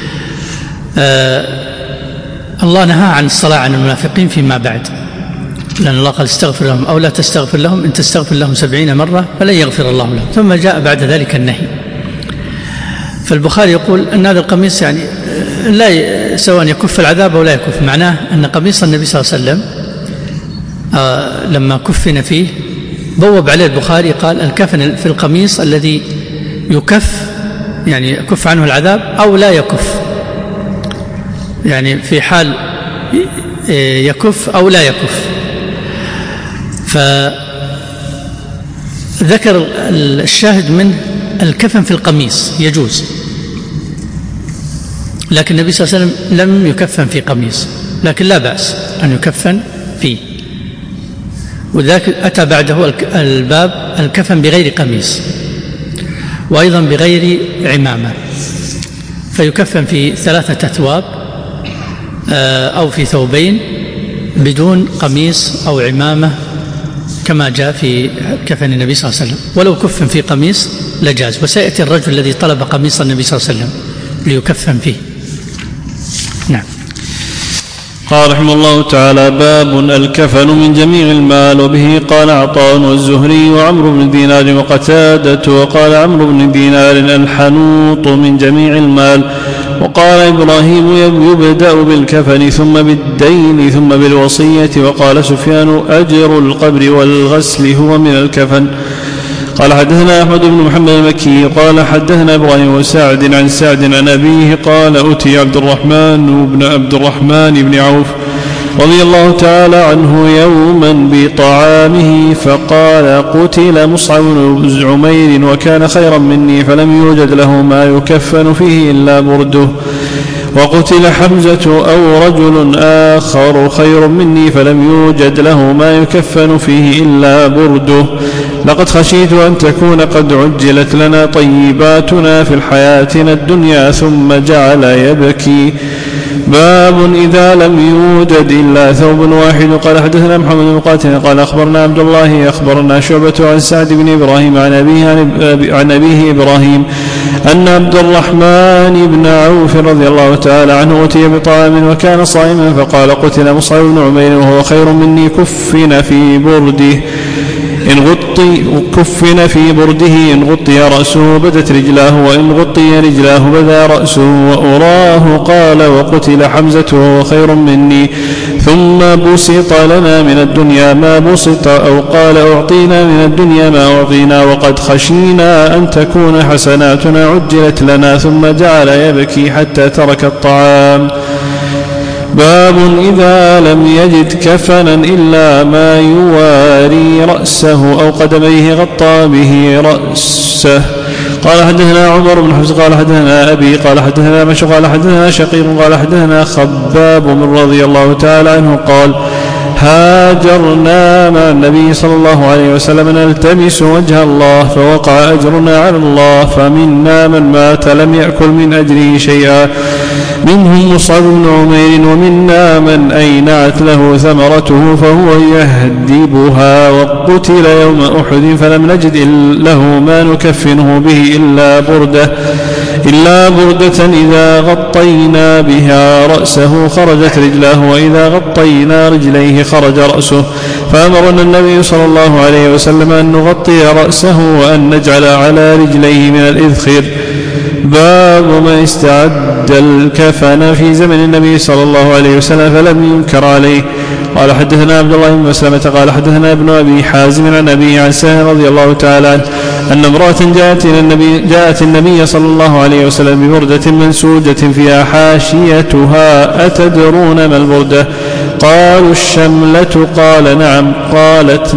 الله نهى عن الصلاة عن المنافقين فيما بعد، لأن الله قال استغفر لهم أو لا تستغفر لهم، إن تستغفر لهم 70 مرة فلن يغفر الله لهم، ثم جاء بعد ذلك النهي. فالبخاري يقول أن هذا القميص يعني لا سواء يكف العذاب أو لا يكف، معناه أن قميص النبي صلى الله عليه وسلم لما كفن فيه بوب عليه البخاري قال الكفن في القميص الذي يكف، يعني يكف عنه العذاب أو لا يكف، يعني في حال يكف أو لا يكف. فذكر الشاهد منه الكفن في القميص يجوز، لكن النبي صلى الله عليه وسلم لم يكفن في قميص، لكن لا بأس أن يكفن فيه. وذلك أتى بعده الباب الكفن بغير قميص وأيضا بغير عمامة، فيكفن في 3 أثواب أو في ثوبين بدون قميص أو عمامة كما جاء في كفن النبي صلى الله عليه وسلم، ولو كفن في قميص لجاز. وسيأتي الرجل الذي طلب قميص النبي صلى الله عليه وسلم ليكفن فيه. نعم. قال رحمه الله تعالى: باب الكفن من جميع المال. وبه قال عطاء والزهري وعمرو بن دينار وقتادة. وقال عمرو بن دينار: الحنوط من جميع المال. وقال إبراهيم: يبدأ بالكفن ثم بالدين ثم بالوصية. وقال سفيان: أجر القبر والغسل هو من الكفن. قال حدثنا أحمد بن محمد المكي قال حدثنا إبراهيم وسعد عن سعد عن أبيه قال: أتي عبد الرحمن بن عوف رضي الله تعالى عنه يوما بطعامه فقال: قتل مصعب بن عمير وكان خيرا مني فلم يوجد له ما يكفن فيه إلا برده. وقتل حمزة أو رجل آخر خير مني فلم يوجد له ما يكفن فيه إلا برده. لقد خشيت أن تكون قد عجلت لنا طيباتنا في حياتنا الدنيا. ثم جعل يبكي. باب إذا لم يوجد إلا ثوب واحد. قال حدثنا محمد بن مقاتل قال أخبرنا عبد الله أخبرنا شعبة عن سعد بن إبراهيم عن أبيه إبراهيم أن عبد الرحمن بن عوف رضي الله تعالى عنه أتي بطعام وكان صائما فقال: قتل مصعب بن عمير وهو خير مني كفن في برده إن غطي رأسه بدت رجلاه وإن غطي رجلاه بدا رأسه. وأراه قال: وقتل حمزة وهو خير مني ثم بسط لنا من الدنيا ما بسط، أو قال: أعطينا من الدنيا ما أعطينا وقد خشينا أن تكون حسناتنا عجلت لنا. ثم جعل يبكي حتى ترك الطعام. باب إذا لم يجد كفنا إلا ما يواري رأسه أو قدميه غطى به رأسه. قال حدثنا عمر بن حفص قال حدثنا أبي قال حدثنا مشو قال حدثنا شقيق قال حدثنا خباب بن رضي الله تعالى عنه قال: هاجرنا مع النبي صلى الله عليه وسلم نلتمس وجه الله فوقع أجرنا على الله، فمنا من مات لم يأكل من أجره شيئا منهم مصعب بن عمير، ومنا من أينعت له ثمرته فهو يهدبها، وقتل يوم أحد فلم نجد له ما نكفنه به إلا بردة إذا غطينا بها رأسه خرجت رجلاه وإذا غطينا رجليه خرج رأسه. فأمرنا النبي صلى الله عليه وسلم أن نغطي رأسه وأن نجعل على رجليه من الإذخر. باب ما استعد الكفن في زمن النبي صلى الله عليه وسلم فلم ينكر عليه. قال حدثنا عبد الله بن مسلمة قال حدثنا ابن أبي حازم عن أبي عن سهل رضي الله تعالى عنه أن امرأة جاءت النبي صلى الله عليه وسلم ببردة منسوجة فيها حاشيتها أتدرون ما البردة؟ قالوا الشملة. قال نعم. قالت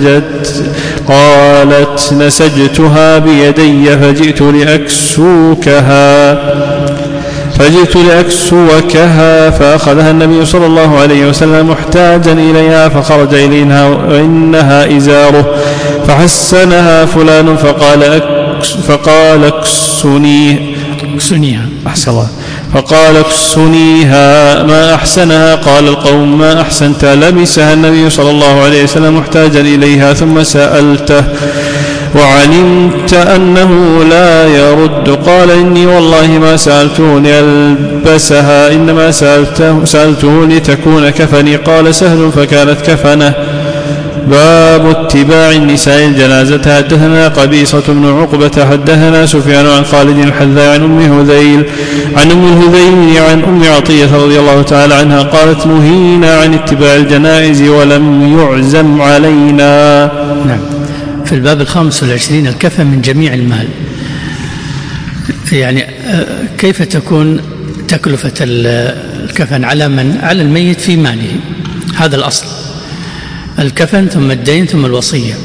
نسجتها بيدي فجئت لأكسوكها فأخذها النبي صلى الله عليه وسلم محتاجا إليها فخرج إليها وإنها إزاره فحسنها فلان فقال اكسنيها أحسن الله فقال اكسنيها ما أحسنها. قال القوم ما أحسنت؟ لبسها النبي صلى الله عليه وسلم محتاجا إليها ثم سألته وعلمت أنه لا يرد. قال إني والله ما سألته لألبسها إنما سألته لتكون كفني. قال سهل فكانت كفنه. باب اتباع النساء الجنازة. حدثنا قبيصة بن عقبة حدثنا سفيان عن خالد الحذاء عن أم الهذيل عن أم عطية رضي الله تعالى عنها قالت نهينا عن اتباع الجنائز ولم يعزم علينا. نعم. في الباب 25 الكفن من جميع المال. يعني كيف تكون تكلفة الكفن على الميت في ماله؟ هذا الأصل، الكفن ثم الدين ثم الوصية.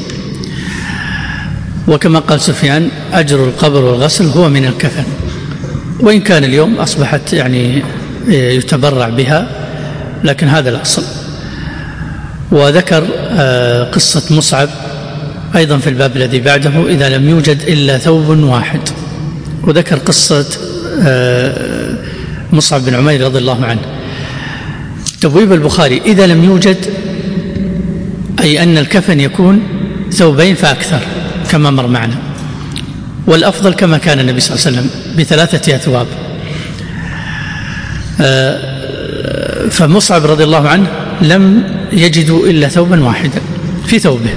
وكما قال سفيان أجر القبر والغسل هو من الكفن، وإن كان اليوم أصبحت يعني يتبرع بها، لكن هذا الأصل. وذكر قصة مصعب أيضا في الباب الذي بعده إذا لم يوجد إلا ثوب واحد، وذكر قصة مصعب بن عمير رضي الله عنه. تبويب البخاري إذا لم يوجد، أي أن الكفن يكون ثوبين فأكثر كما مر معنا، والأفضل كما كان النبي صلى الله عليه وسلم ب3 أثواب. فمصعب رضي الله عنه لم يجدوا إلا ثوبا واحدا في ثوبه،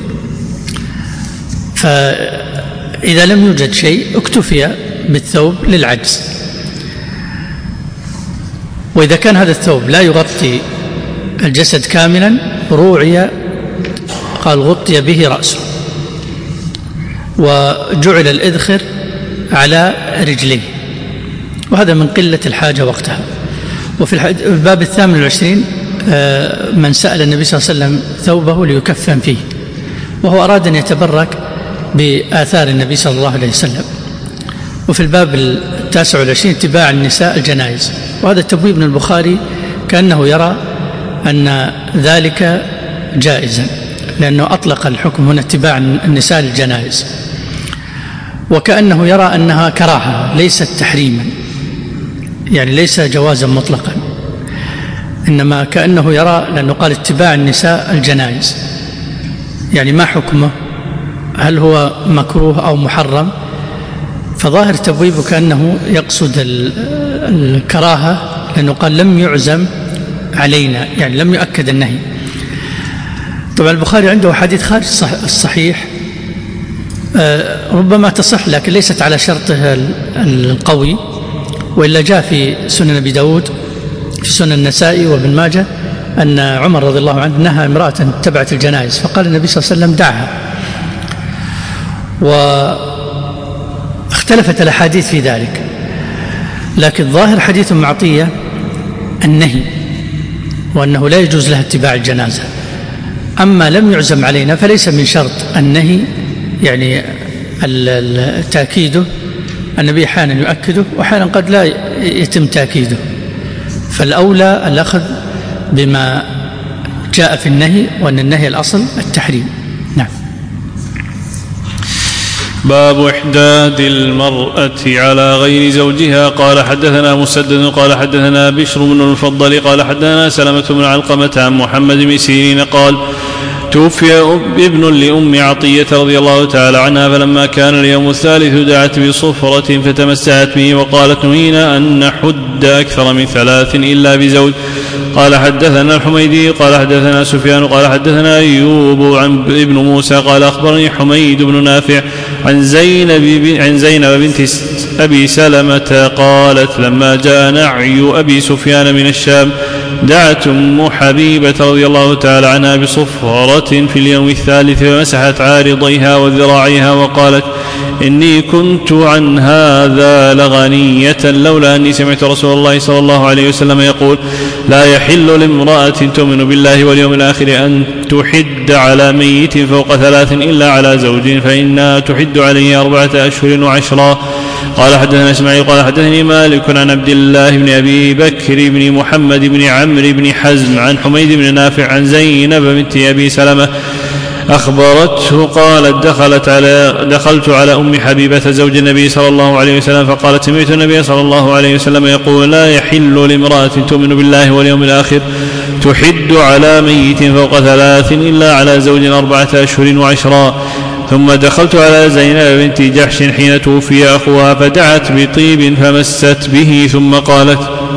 فإذا لم يوجد شيء اكتفي بالثوب للعجز. وإذا كان هذا الثوب لا يغطي الجسد كاملا روعي، قال غطي به رأسه، وجعل الإذخر على رجليه، وهذا من قلة الحاجة وقتها. وفي الباب 28 من سأل النبي صلى الله عليه وسلم ثوبه ليكفن فيه، وهو أراد أن يتبرك بآثار النبي صلى الله عليه وسلم. وفي الباب 29 اتباع النساء الجنائز، وهذا التبويب من البخاري كأنه يرى أن ذلك جائزا، لأنه أطلق الحكم هنا اتباع النساء الجنائز، وكأنه يرى أنها كراهة ليست تحريما، يعني ليس جوازا مطلقا، إنما كأنه يرى، لأنه قال اتباع النساء الجنائز، يعني ما حكمه؟ هل هو مكروه أو محرم؟ فظاهر تبويبه كأنه يقصد الكراهة، لأنه قال لم يعزم علينا، يعني لم يؤكد النهي. طبعا البخاري عنده حديث خارج الصحيح ربما تصح، لكن ليست على شرطه القوي، وإلا جاء في سنن أبي داود في سنن النسائي وابن ماجه أن عمر رضي الله عنه نهى امرأة اتبعت الجنائز، فقال النبي صلى الله عليه وسلم دعها. واختلفت الأحاديث في ذلك، لكن ظاهر حديث معطية النهي، وأنه لا يجوز لها اتباع الجنازة. أما لم يعزم علينا فليس من شرط النهي، يعني تأكيده، النبي أحيانا يؤكده وأحيانا قد لا يتم تأكيده، فالأولى الأخذ بما جاء في النهي، وأن النهي الأصل التحريم. نعم. باب إحداد المرأة على غير زوجها. قال حدثنا مسدد قال حدثنا بشر بن المفضل قال حدثنا سلمة بن علقمة عن محمد بن سيرين قال توفي ابن لأم عطية رضي الله تعالى عنها، فلما كان اليوم الثالث دعت بصفرة فتمسحت به وقالت نهينا أن نحد أكثر من 3 إلا بزوج. قال حدثنا الحميدي قال حدثنا سفيان قال حدثنا أيوب عن ابن موسى قال أخبرني حميد بن نافع عن زينب بنت أبي سلمة قالت لما جاء نعي أبي سفيان من الشام دعت أم حبيبة رضي الله تعالى عنها بصفرة في اليوم الثالث فمسحت عارضيها وذراعيها وقالت إني كنت عن هذا لغنية لولا أني سمعت رسول الله صلى الله عليه وسلم يقول لا يحل لامرأة تؤمن بالله واليوم الآخر أن تحد على ميت فوق 3 إلا على زوج فإنها تحد عليه 4 أشهر و10. قال حدثنا إسماعيل قال حدثني مالك عن عبد الله بن أبي بكر بن محمد بن عمرو بن حزم عن حميد بن نافع عن زينب بنت أبي سلمة أخبرته قالت دخلت على أم حبيبة زوج النبي صلى الله عليه وسلم فقالت سمعت النبي صلى الله عليه وسلم يقول لا يحل لامرأة تؤمن بالله واليوم الآخر تحد على ميت فوق 3 إلا على زوج 4 أشهر و10. ثم دخلت على زينب بنت جحش حين توفي أخوها فدعت بطيب فمست به ثم قالت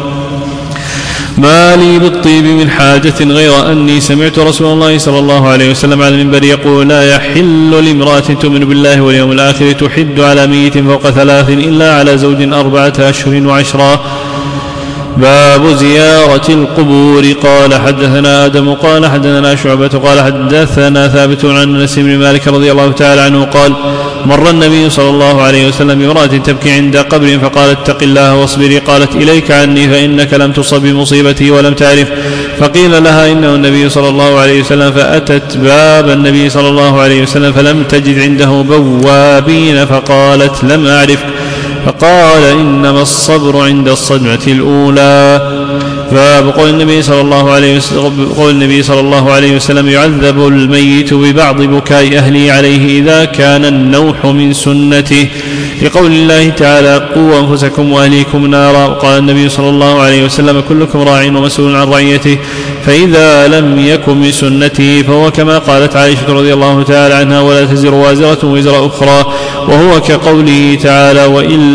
ما لي بالطيب من حاجة غير أني سمعت رسول الله صلى الله عليه وسلم على المنبر يقول لا يحل لامرأة تؤمن بالله واليوم الآخر تحد على ميت فوق 3 إلا على زوج 4 أشهر و10. باب زيارة القبور. قال حدثنا آدم قال حدثنا شعبة قال حدثنا ثابت عن أنس بن مالك رضي الله تعالى عنه قال مر النبي صلى الله عليه وسلم بامرأة تبكي عند قبر فقالت اتق الله واصبري. قالت إليك عني فإنك لم تصب بمصيبتي ولم تعرف. فقيل لها إنه النبي صلى الله عليه وسلم فأتت باب النبي صلى الله عليه وسلم فلم تجد عنده بوابين فقالت لم أعرف. فقال إنما الصبر عند الصدمة الأولى. باب قول النبي صلى الله عليه وسلم يعذب الميت ببعض بكاء أهله عليه إذا كان النوح من سنته، لقول الله تعالى قوا أنفسكم وأهليكم نارا. قال النبي صلى الله عليه وسلم كلكم راع ومسؤول عن رعيته، فإذا لم يكن من سنته فهو كما قالت عائشة رضي الله تعالى عنها ولا تزر وازرة وزر أخرى، وهو كقوله تعالى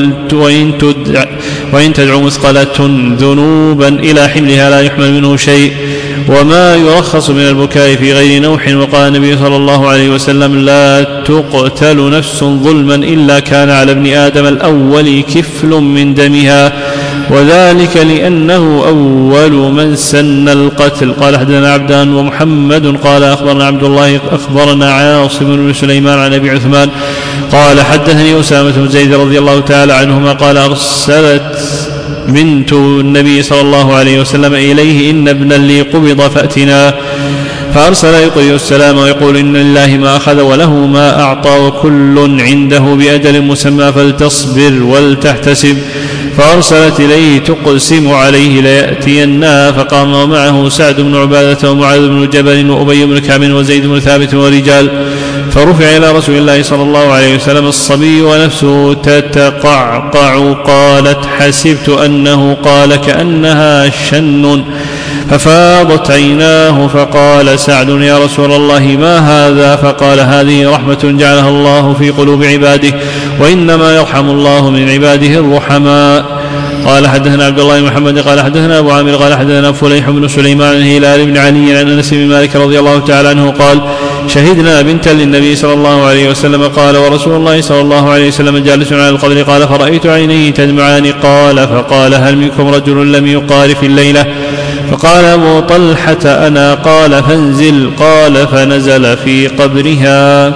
وإن تدعو مثقلة ذنوبا إلى حملها لا يحمل منه شيء، وما يرخص من البكاء في غير نوح. وقال النبي صلى الله عليه وسلم لا تقتل نفس ظلما إلا كان على ابن آدم الأول كفل من دمها، وذلك لأنه أول من سن القتل. قال حدثنا عبدان ومحمد قال أخبرنا عبد الله أخبرنا عاصم بن سليمان عن أبي عثمان قال حدثني أسامة بن زيد رضي الله تعالى عنهما قال أرسلت بنت النبي صلى الله عليه وسلم إليه إن ابنا لي قبض فأتنا، فأرسل يقرئ السلام ويقول إن لله ما أخذ وله ما أعطى وكل عنده بأجل مسمى فلتصبر ولتحتسب. فأرسلت إليه تقسم عليه ليأتينا، فقام ومعه سعد بن عبادة ومعاذ بن جبل وأبي بن كعب وزيد بن ثابت ورجال، فرفع إلى رسول الله صلى الله عليه وسلم الصبي ونفسه تتقعقع. قالت حسبت أنه قال كأنها شن، ففاضت عيناه. فقال سعد يا رسول الله ما هذا؟ فقال هذه رحمة جعلها الله في قلوب عباده، وإنما يرحم الله من عباده الرحماء. قال حدثنا عبد الله بن محمد قال حدثنا أبو عامر قال حدثنا فليح بن سليمان عن هلال بن علي عن أنس بن مالك رضي الله تعالى عنه قال شهدنا بنتا للنبي صلى الله عليه وسلم قال ورسول الله صلى الله عليه وسلم جالس على القبر قال فرأيت عينيه تدمعان قال فقال هل منكم رجل لم يقارف الليلة؟ فقال أبو طلحة أنا. قال فانزل. قال فنزل في قبرها.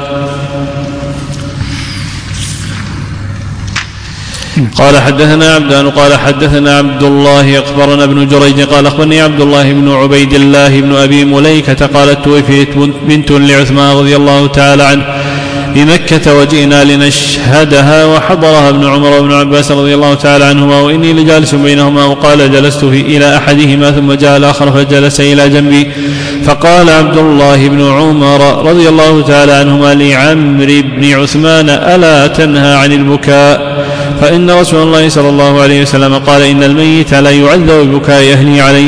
قال حدثنا عبدان قال حدثنا عبد الله أخبرنا ابن جريج قال أخبرني عبد الله بن عبيد الله بن أبي مليكة قالت توفيت بنت لعثمان رضي الله تعالى عنه بمكة وجئنا لنشهدها وحضرها ابن عمر وابن عباس رضي الله تعالى عنهما وإني لجالس بينهما. وقال جلست إلى أحدهما ثم جاء الآخر فجلس إلى جنبي. فقال عبد الله بن عمر رضي الله تعالى عنهما لعمرو بن عثمان ألا تنهى عن البكاء؟ فإن رسول الله صلى الله عليه وسلم قال إن الميت لا يعذب ببكاء أهله عليه.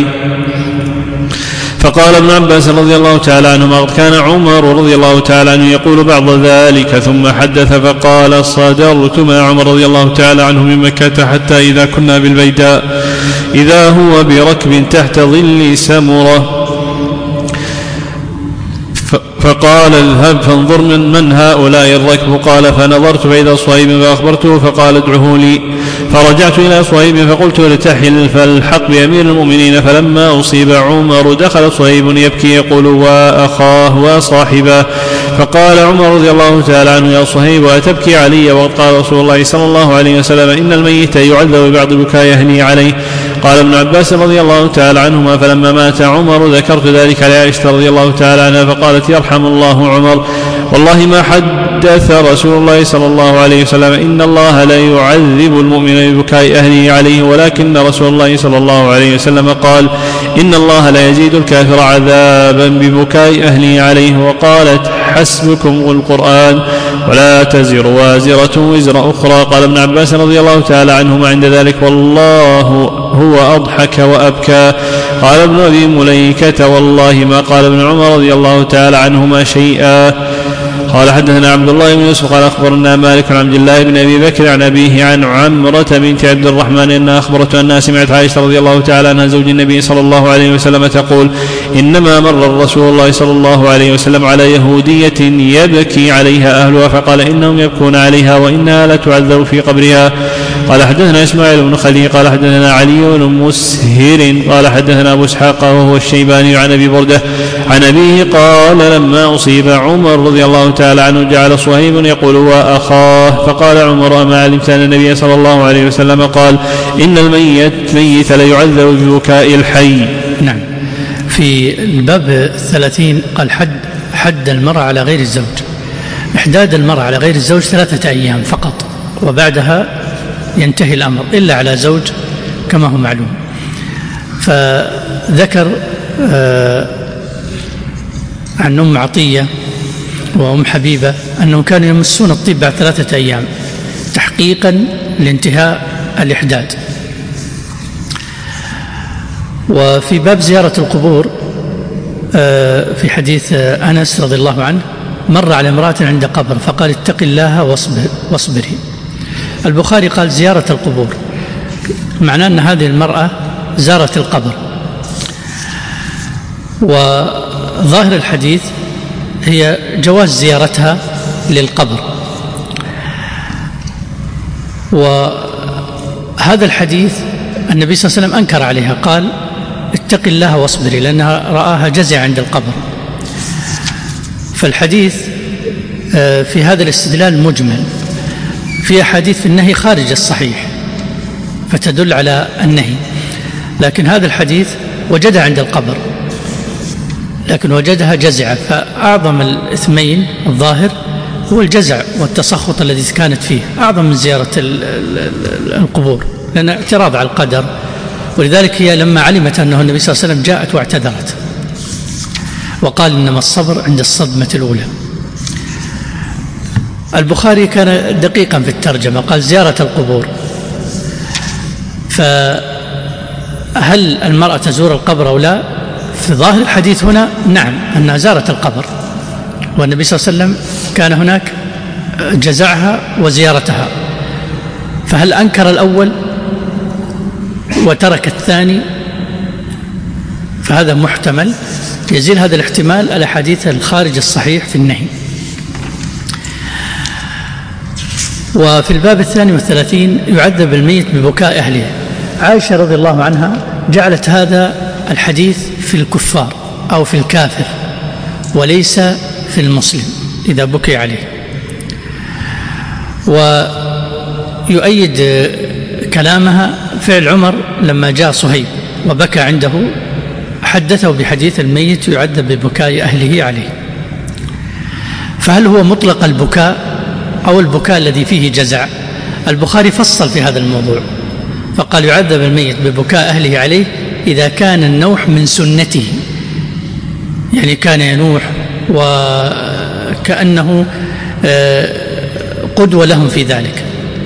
فقال ابن عباس رضي الله تعالى عنهما قد كان عمر رضي الله تعالى عنه يقول بعض ذلك ثم حدث فقال صدرت مع عمر رضي الله تعالى عنه من مكة حتى إذا كنا بالبيداء إذا هو بركب تحت ظل سمرة، فقال اذهب فانظر من هؤلاء الركب. قال فنظرت فإذا صهيب فأخبرته فقال ادعه لي. فرجعت إلى صهيب فقلت ارتحل فالحق بأمير المؤمنين. فلما أصيب عمر دخل صهيب يبكي يقول وأخاه وصاحبه. فقال عمر رضي الله تعالى عنه يا صهيب أتبكي علي وقد قال رسول الله صلى الله عليه وسلم إن الميت يعذب ببعض بكاء أهله عليه؟ قال ابن عباس رضي الله تعالى عنهما فلما مات عمر ذكرت ذلك لعائشة رضي الله تعالى عنها فقالت يرحم الله عمر والله ما حدث رسول الله صلى الله عليه وسلم إن الله لا يعذب المؤمن ببكاء أهله عليه، ولكن رسول الله صلى الله عليه وسلم قال إن الله لا يزيد الكافر عذابا ببكاء أهله عليه. وقالت حسبكم القرآن ولا تزر وازرة وزر أخرى. قال ابن عباس رضي الله تعالى عنهما عند ذلك والله هو أضحك وأبكى. قال ابن أبي مليكة والله ما قال ابن عمر رضي الله تعالى عنهما شيئا. قال حدثنا عبد الله بن يوسف قال أخبرنا مالك عن عبد الله بن أبي بكر عن أبيه عن عمرة بنت عبد الرحمن أنها أخبرته أنها سمعت عائشة رضي الله تعالى عنها زوج النبي صلى الله عليه وسلم تقول إنما مر رسول الله صلى الله عليه وسلم على يهودية يبكي عليها أهلها فقال إنهم يبكون عليها وإنها لا تعذب في قبرها. قال حدثنا إسماعيل بن خليل قال حدثنا علي بن مسهر قال حدثنا أبو إسحاق وهو الشيباني عن أبي بردة عن أبيه قال لما أصيب عمر رضي الله تعالى عنه جعل صهيب يقول وأخاه. فقال عمر ما علمت أن النبي صلى الله عليه وسلم قال إن الميت لا يعذب ببكاء الحي. نعم. في الباب 30 قال حد المرأة على غير الزوج. إحداد المرأة على غير الزوج 3 أيام فقط وبعدها ينتهي الأمر إلا على زوج كما هو معلوم. فذكر عن أم عطية وأم حبيبة أنهم كانوا يمسون الطيب بعد 3 أيام تحقيقا لانتهاء الإحداد. وفي باب زيارة القبور في حديث أنس رضي الله عنه مر على امرأة عند قبر فقال اتق الله واصبري. البخاري قال زيارة القبور، معناه أن هذه المرأة زارت القبر، وظاهر الحديث هي جواز زيارتها للقبر. وهذا الحديث النبي صلى الله عليه وسلم أنكر عليها، قال اتق الله واصبري، لأنها رآها جزع عند القبر. فالحديث في هذا الاستدلال مجمل، في أحاديث في النهي خارج الصحيح فتدل على النهي، لكن هذا الحديث وجدها عند القبر لكن وجدها جزعة، فأعظم الإثمين الظاهر هو الجزع والتسخط الذي كانت فيه أعظم من زيارة القبور، لأن اعتراض على القدر. ولذلك هي لما علمت أنه النبي صلى الله عليه وسلم جاءت واعتذرت وقال إنما الصبر عند الصدمة الأولى. البخاري كان دقيقا في الترجمة، قال زيارة القبور، فهل المرأة تزور القبر أو لا؟ في ظاهر الحديث هنا نعم أنها زارت القبر، والنبي صلى الله عليه وسلم كان هناك جزعها وزيارتها، فهل أنكر الأول وترك الثاني؟ فهذا محتمل، يزيل هذا الاحتمال الأحاديث الخارج الصحيح في النهي. وفي الباب 32 يعذب الميت ببكاء أهله. عائشة رضي الله عنها جعلت هذا الحديث في الكفار أو في الكافر وليس في المسلم إذا بكي عليه. ويؤيد كلامها فعل عمر لما جاء صهيب وبكى عنده، حدثه بحديث الميت يعذب ببكاء أهله عليه. فهل هو مطلق البكاء أو البكاء الذي فيه جزع؟ البخاري فصل في هذا الموضوع فقال يعذب الميت ببكاء أهله عليه إذا كان النوح من سنته، يعني كان ينوح وكأنه قدوة لهم في ذلك،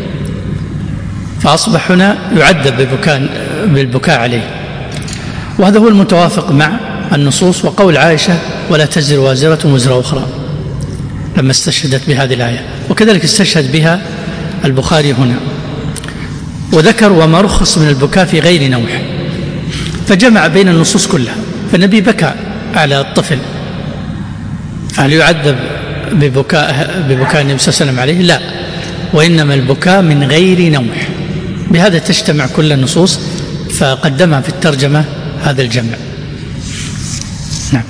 فأصبح هنا يعذب بالبكاء عليه. وهذا هو المتوافق مع النصوص وقول عائشة ولا تزر وازرة وزر أخرى لما استشهدت بهذه الآية، وكذلك استشهد بها البخاري هنا. وذكر وما رخص من البكاء في غير نوح، فجمع بين النصوص كلها. فالنبي بكى على الطفل، فهل يعذب ببكاء النبي صلى الله عليه وسلم عليه؟ لا، وإنما البكاء من غير نوح. بهذا تجتمع كل النصوص، فقدمها في الترجمة هذا الجمع. نعم.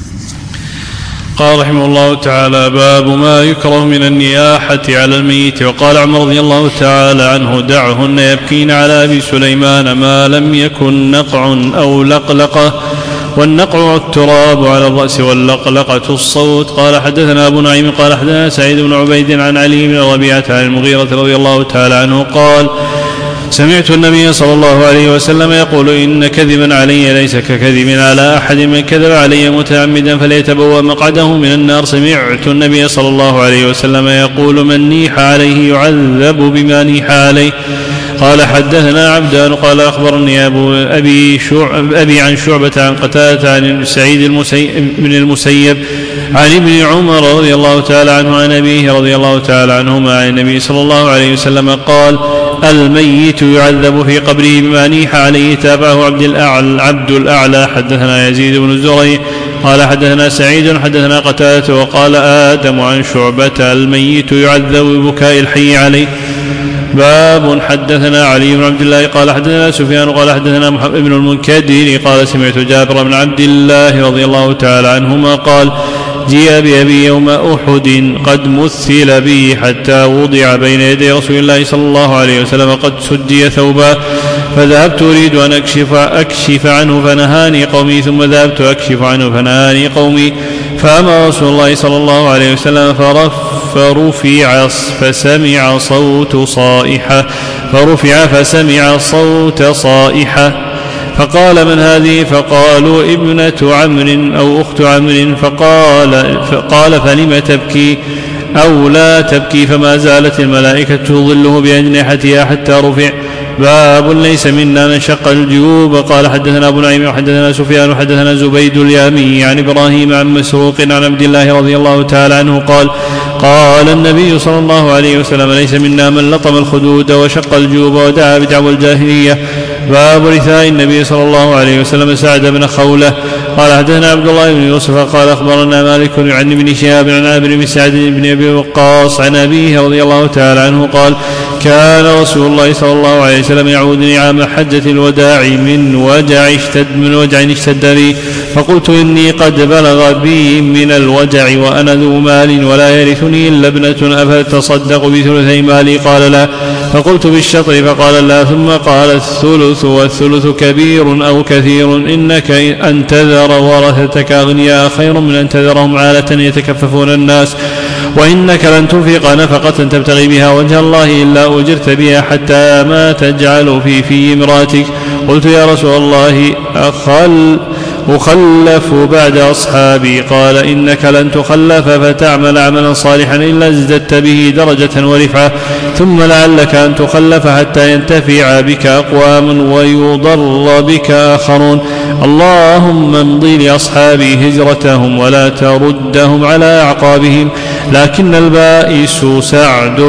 قال رحمه الله تعالى باب ما يكره من النياحة على الميت. وقال عمر رضي الله تعالى عنه دعهن يبكين على أبي سليمان ما لم يكن نقع أو لقلقة، والنقع التراب على الرأس واللقلقة الصوت. قال حدثنا أبو نعيم قال حدثنا سعيد بن عبيد عن علي بن ربيعة عن المغيرة رضي الله تعالى عنه قال سمعت النبي صلى الله عليه وسلم يقول إن كذبا علي ليس ككذب على أحد، من كذب علي متعمدا فليتبوأ مقعده من النار. سمعت النبي صلى الله عليه وسلم يقول من نيح عليه يعذب بما نيح عليه. قال حدثنا عبدان قال أخبرني أبي عن شعبة عن قتادة عن سعيد بن المسيب عن ابن عمر رضي الله تعالى عنه عن أبيه رضي الله تعالى عنهما عن النبي صلى الله عليه وسلم قال الميت يعذب في قبره بما نيح عليه. تابعه عبد الأعلى حدثنا يزيد بن زريع قال حدثنا سعيد حدثنا قتادة وقال آدم عن شعبة الميت يعذب ببكاء الحي عليه. باب حدثنا علي بن عبد الله قال حدثنا سفيان قال حدثنا محمد بن المنكدر قال سمعت جابر بن عبد الله رضي الله تعالى عنهما قال جيء بأبي يوم أحد قد مثل بي حتى وضع بين يدي رسول الله صلى الله عليه وسلم قد سدي ثوبا، فذهبت أريد أن أكشف عنه فنهاني قومي، ثم ذهبت أكشف عنه فنهاني قومي، فأمر رسول الله صلى الله عليه وسلم فرفع فسمع صوت صائحة فقال من هذه؟ فقالوا ابنة عمرو أو أخت عمرو. فقال فلم تبكي أو لا تبكي؟ فما زالت الملائكة تظله بأجنحتها حتى رفع. باب ليس منا من شق الجيوب. قال حدثنا أبو نعيم وحدثنا سفيان وحدثنا زبيد اليامي عن إبراهيم عن مسروق عن عبد الله رضي الله تعالى عنه قال قال النبي صلى الله عليه وسلم ليس منا من لطم الخدود وشق الجيوب ودعا بدعوى الجاهلية. باب رثاء النبي صلى الله عليه وسلم سعد بن خولة. قال حدثنا عبد الله بن يوسف قال أخبرنا مالك عن ابن شهاب عن عامر بن سعد بن أبي وقاص عن أبيه رضي الله تعالى عنه قال كان رسول الله صلى الله عليه وسلم يعودني عام حجة الوداع من وجع اشتد بي، فقلت إني قد بلغ بي من الوجع وأنا ذو مال ولا يرثني إلا ابنة، أفتصدق بثلثي مالي؟ قال لا. فقلت بالشطر؟ فقال لا. ثم قال الثلث والثلث كبير أو كثير، إنك أن تذر ورثتك أغنياء خير من أن تذرهم عالة يتكففون الناس، وإنك لن تنفق نفقة تبتغي بها وجه الله إلا أجرت بها حتى ما تجعل في امرأتك. قلت يا رسول الله أخلف بعد أصحابي؟ قال إنك لن تخلف فتعمل عملا صالحا إلا ازددت به درجة ورفعة، ثم لعلك أن تخلف حتى ينتفع بك أقوام ويضر بك آخرون. اللهم امضي لأصحابي هجرتهم ولا تردهم على أعقابهم. لكن البائس سعد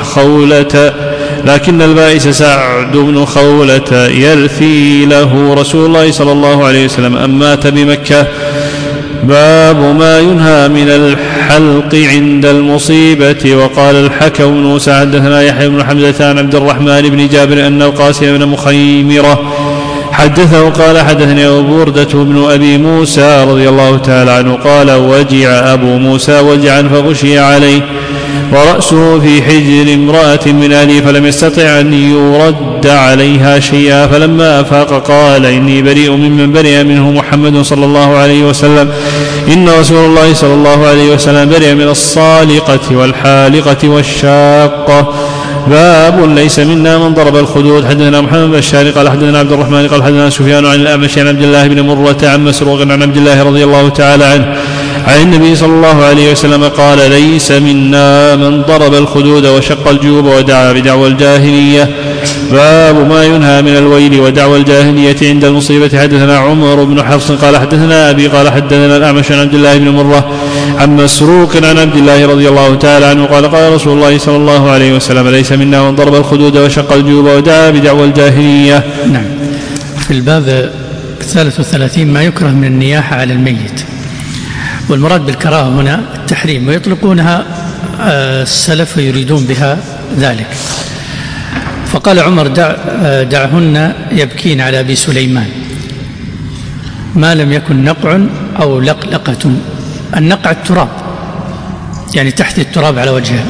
بن خولة يرثي له رسول الله صلى الله عليه وسلم أم مات بمكة. باب ما ينهى من الحلق عند المصيبة. وقال الحكم بن موسى حدثنا يحيى بن حمزة عن عبد الرحمن بن جابر أن القاسم بن مخيمرة حدثه قال حدثني أبو بردة بن أبي موسى رضي الله تعالى عنه قال وجع أبو موسى وجعا فغشي عليه ورأسه في حجر امرأة من أهله فلم يستطع أن يرد عليها شيئا، فلما أفاق قال إني بريء ممن برئ منه محمد صلى الله عليه وسلم، إن رسول الله صلى الله عليه وسلم برئ من الصالقة والحالقة والشاقة. باب ليس منا من ضرب الخدود. حدثنا محمد بن بشار قال حدثنا عبد الرحمن قال حدثنا سفيان عن الأعمش عن عبد الله بن مرة عن مسروق عن عبد الله رضي الله تعالى عنه عن النبي صلى الله عليه وسلم قال ليس منا من ضرب الخدود وشق الجيوب ودعا بدعوى الجاهلية. باب ما ينهى من الويل ودعوى الجاهلية عند المصيبة. حدثنا عمر بن حفص قال حدثنا أبي قال حدثنا الأعمش عن عبد الله بن مرة عن مسروق عن عبد الله رضي الله تعالى عنه قال قال رسول الله صلى الله عليه وسلم ليس منا من ضرب الخدود وشق الجيوب ودعا بدعوى الجاهلية. نعم. في الباب 33 ما يكره من النياحة على الميت، والمراد بالكراهة هنا التحريم، ويطلقونها السلف ويريدون بها ذلك. فقال عمر دعهن يبكين على أبي سليمان ما لم يكن نقع أو لقلقة. النقع التراب، يعني تحت التراب على وجهها،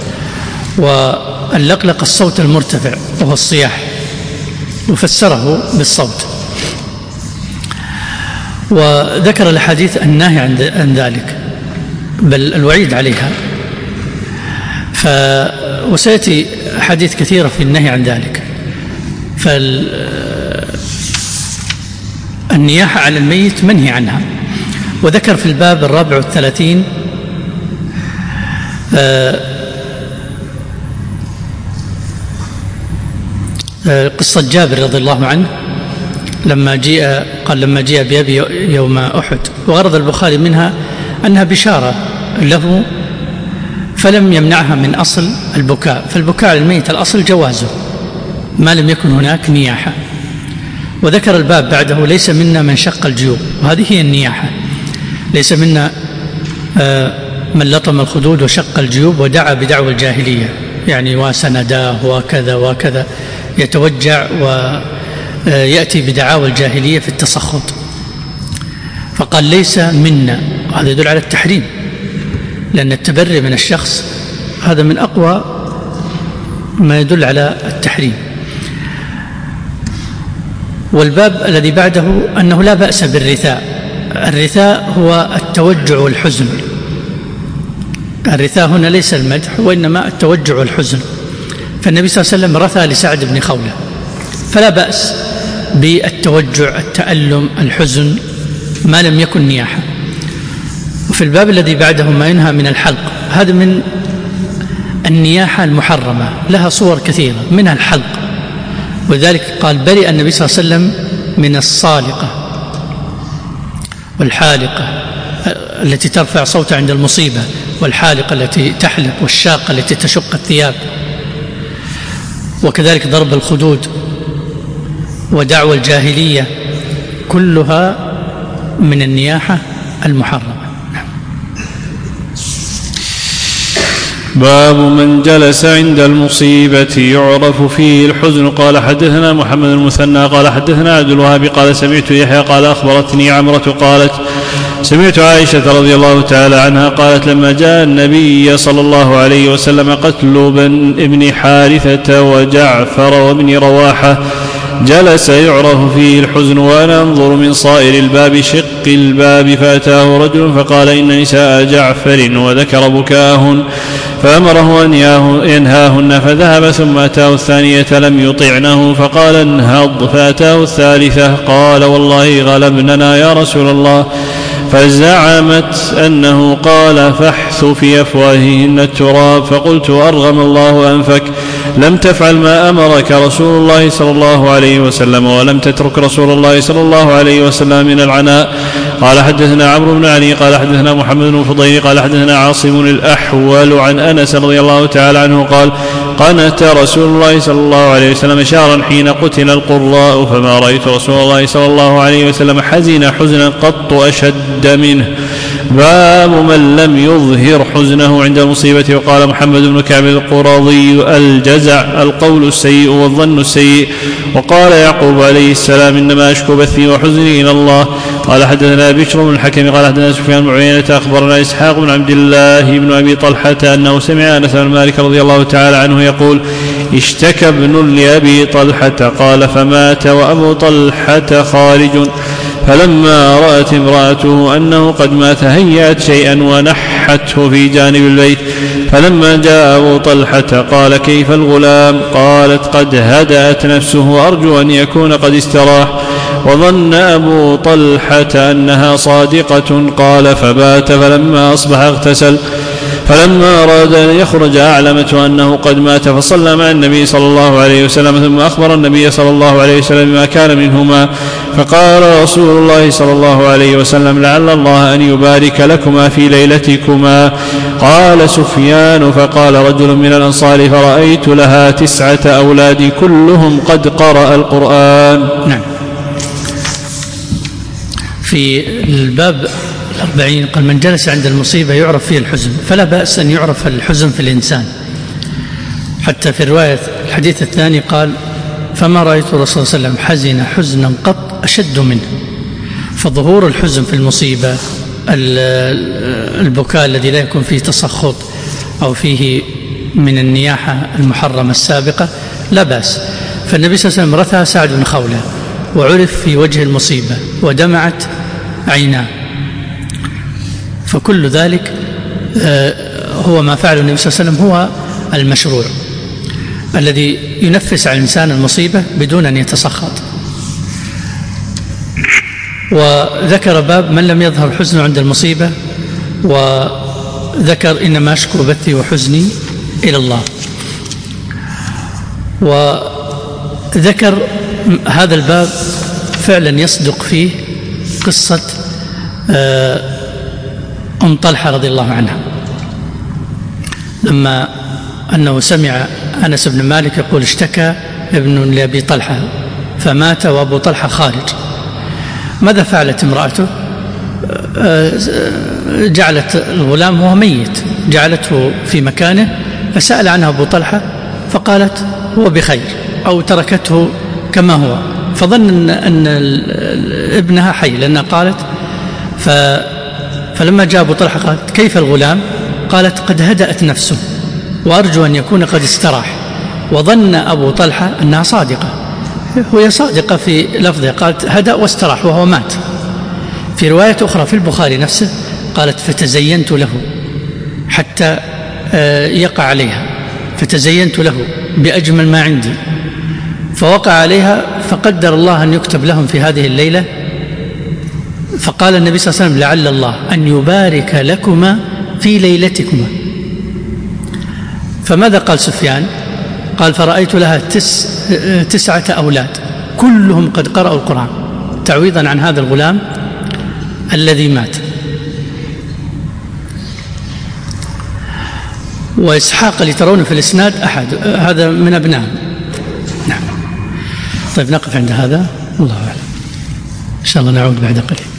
واللقلق الصوت المرتفع وهو الصياح، وفسره بالصوت. وذكر الحديث النهي عن ذلك بل الوعيد عليها، وسيأتي حديث كثيرة في النهي عن ذلك. فالنياحة على الميت منهي عنها. وذكر في الباب 34 قصة جابر رضي الله عنه لما جاء بأبي يوم أحد، وغرض البخاري منها أنها بشارة له فلم يمنعها من أصل البكاء، فالبكاء على الميت الأصل جوازه ما لم يكن هناك نياحة. وذكر الباب بعده ليس منا من شق الجيوب، وهذه هي النياحة. ليس منا من لطم الخدود وشق الجيوب ودعا بدعوى الجاهلية، يعني وسنداه وكذا وكذا، يتوجع ويأتي بدعاوى الجاهلية في التسخط. فقال ليس منا، هذا يدل على التحريم، لأن التبري من الشخص هذا من أقوى ما يدل على التحريم. والباب الذي بعده أنه لا بأس بالرثاء. الرثاء هو التوجع والحزن. الرثاء هنا ليس المدح وإنما التوجع والحزن. فالنبي صلى الله عليه وسلم رثى لسعد بن خولة، فلا بأس بالتوجع، التألم، الحزن، ما لم يكن نياحة. وفي الباب الذي بعده ما ينهى من الحلق، هذا من النياحة المحرمة، لها صور كثيرة منها الحلق، وذلك قال برئ النبي صلى الله عليه وسلم من الصالقة والحالقة التي ترفع صوتها عند المصيبة، والحالقة التي تحلق، والشاقة التي تشق الثياب، وكذلك ضرب الخدود ودعوى الجاهلية، كلها من النياحة المحرمة. باب من جلس عند المصيبة يعرف فيه الحزن. قال حدثنا محمد المثنى قال حدثنا عبد الوهاب قال سمعت يحيى قال أخبرتني عمرة قالت سمعت عائشة رضي الله تعالى عنها قالت لما جاء النبي صلى الله عليه وسلم قتل ابن حارثة وجعفر وابن رواحة جلس يعرف فيه الحزن وأنا أنظر من صائر الباب شق الباب، فأتاه رجل فقال إن نساء جعفر وذكر بكاهن فأمره أن ينهاهن، فذهب ثم أتاه الثانية لم يطعنه فقال انهض، فأتاه الثالثة قال والله غلبننا يا رسول الله، فزعمت أنه قال فاحث في أفواههن التراب، فقلت أرغم الله أنفك، لم تفعل ما أمرك رسول الله صلى الله عليه وسلم ولم تترك رسول الله صلى الله عليه وسلم من العناء. قال حدثنا عمرو بن علي قال حدثنا محمد بن فضيل قال حدثنا عاصم الأحول عن أنس رضي الله تعالى عنه قال قنت رسول الله صلى الله عليه وسلم شهرا حين قتل القراء، فما رأيت رسول الله صلى الله عليه وسلم حزن حزنا قط أشد منه. باب من لم يظهر حزنه عند المصيبة. وقال محمد بن كعب القرظي الجزع القول السيء والظن السيء. وقال يعقوب عليه السلام إنما أشكو بثي وحزني إلى الله. قال حدثنا بشر بن الحكم قال حدثنا سفيان بن عيينة أخبرنا إسحاق بن عبد الله بن أبي طلحة أنه سمع أنس بن مالك رضي الله تعالى عنه يقول اشتكى ابن لأبي طلحة قال فمات وأبو طلحة خارج، فلما رأت امرأته أنه قد مات هيأت شيئا ونحته في جانب البيت، فلما جاء أبو طلحة قال كيف الغلام؟ قالت قد هدأت نفسه وأرجو أن يكون قد استراح، وظن أبو طلحة أنها صادقة. قال فبات فلما أصبح اغتسل، فلما أراد أن يخرج أعلمته أنه قد مات، فصلى مع النبي صلى الله عليه وسلم ثم أخبر النبي صلى الله عليه وسلم بما كان منهما، فقال رسول الله صلى الله عليه وسلم لعل الله أن يبارك لكما في ليلتكما. قال سفيان فقال رجل من الأنصار فرأيت لها 9 أولاد كلهم قد قرأ القرآن. نعم. في الباب 40 قال من جلس عند المصيبة يعرف فيه الحزن، فلا بأس أن يعرف الحزن في الإنسان. حتى في رواية الحديث الثاني قال فما رأيت الرسول صلى الله عليه وسلم حزن حزنا قط أشد منه. فظهور الحزن في المصيبة، البكاء الذي لا يكون فيه تسخط أو فيه من النياحة المحرمة السابقة لا بأس. فالنبي صلى الله عليه وسلم رثى سعد بن خولة وعرف في وجه المصيبة ودمعت عيناه، فكل ذلك هو ما فعله النبي صلى الله عليه وسلم هو المشروع الذي ينفس على الإنسان المصيبة بدون أن يتسخط. وذكر باب من لم يظهر حزنه عند المصيبة، وذكر إنما أشكو بثي وحزني إلى الله. وذكر هذا الباب فعلا يصدق فيه قصة أم طلحة رضي الله عنها، لما أنه سمع أنس بن مالك يقول اشتكى ابن لأبي طلحة فمات وأبو طلحة خارج. ماذا فعلت امرأته؟ جعلت الغلام وهو ميت جعلته في مكانه، فسأل عنه أبو طلحة فقالت هو بخير أو تركته كما هو، فظن أن ابنها حي لأنها قالت فلما جاء أبو طلحة قالت كيف الغلام؟ قالت قد هدأت نفسه وأرجو أن يكون قد استراح، وظن أبو طلحة أنها صادقة، وهي صادقة في لفظه، قالت هدأ واستراح وهو مات. في رواية أخرى في البخاري نفسه قالت فتزينت له حتى يقع عليها، فتزينت له بأجمل ما عندي فوقع عليها، فقدر الله أن يكتب لهم في هذه الليلة. فقال النبي صلى الله عليه وسلم: لعل الله أن يبارك لكما في ليلتكما. فماذا قال سفيان؟ قال: فرأيت لها 9 أولاد كلهم قد قرأوا القرآن تعويضا عن هذا الغلام الذي مات. وإسحاق اللي ترونه في الإسناد أحد هذا من أبنائه. نعم. طيب نقف عند هذا، والله أعلم، إن شاء الله نعود بعد قليل.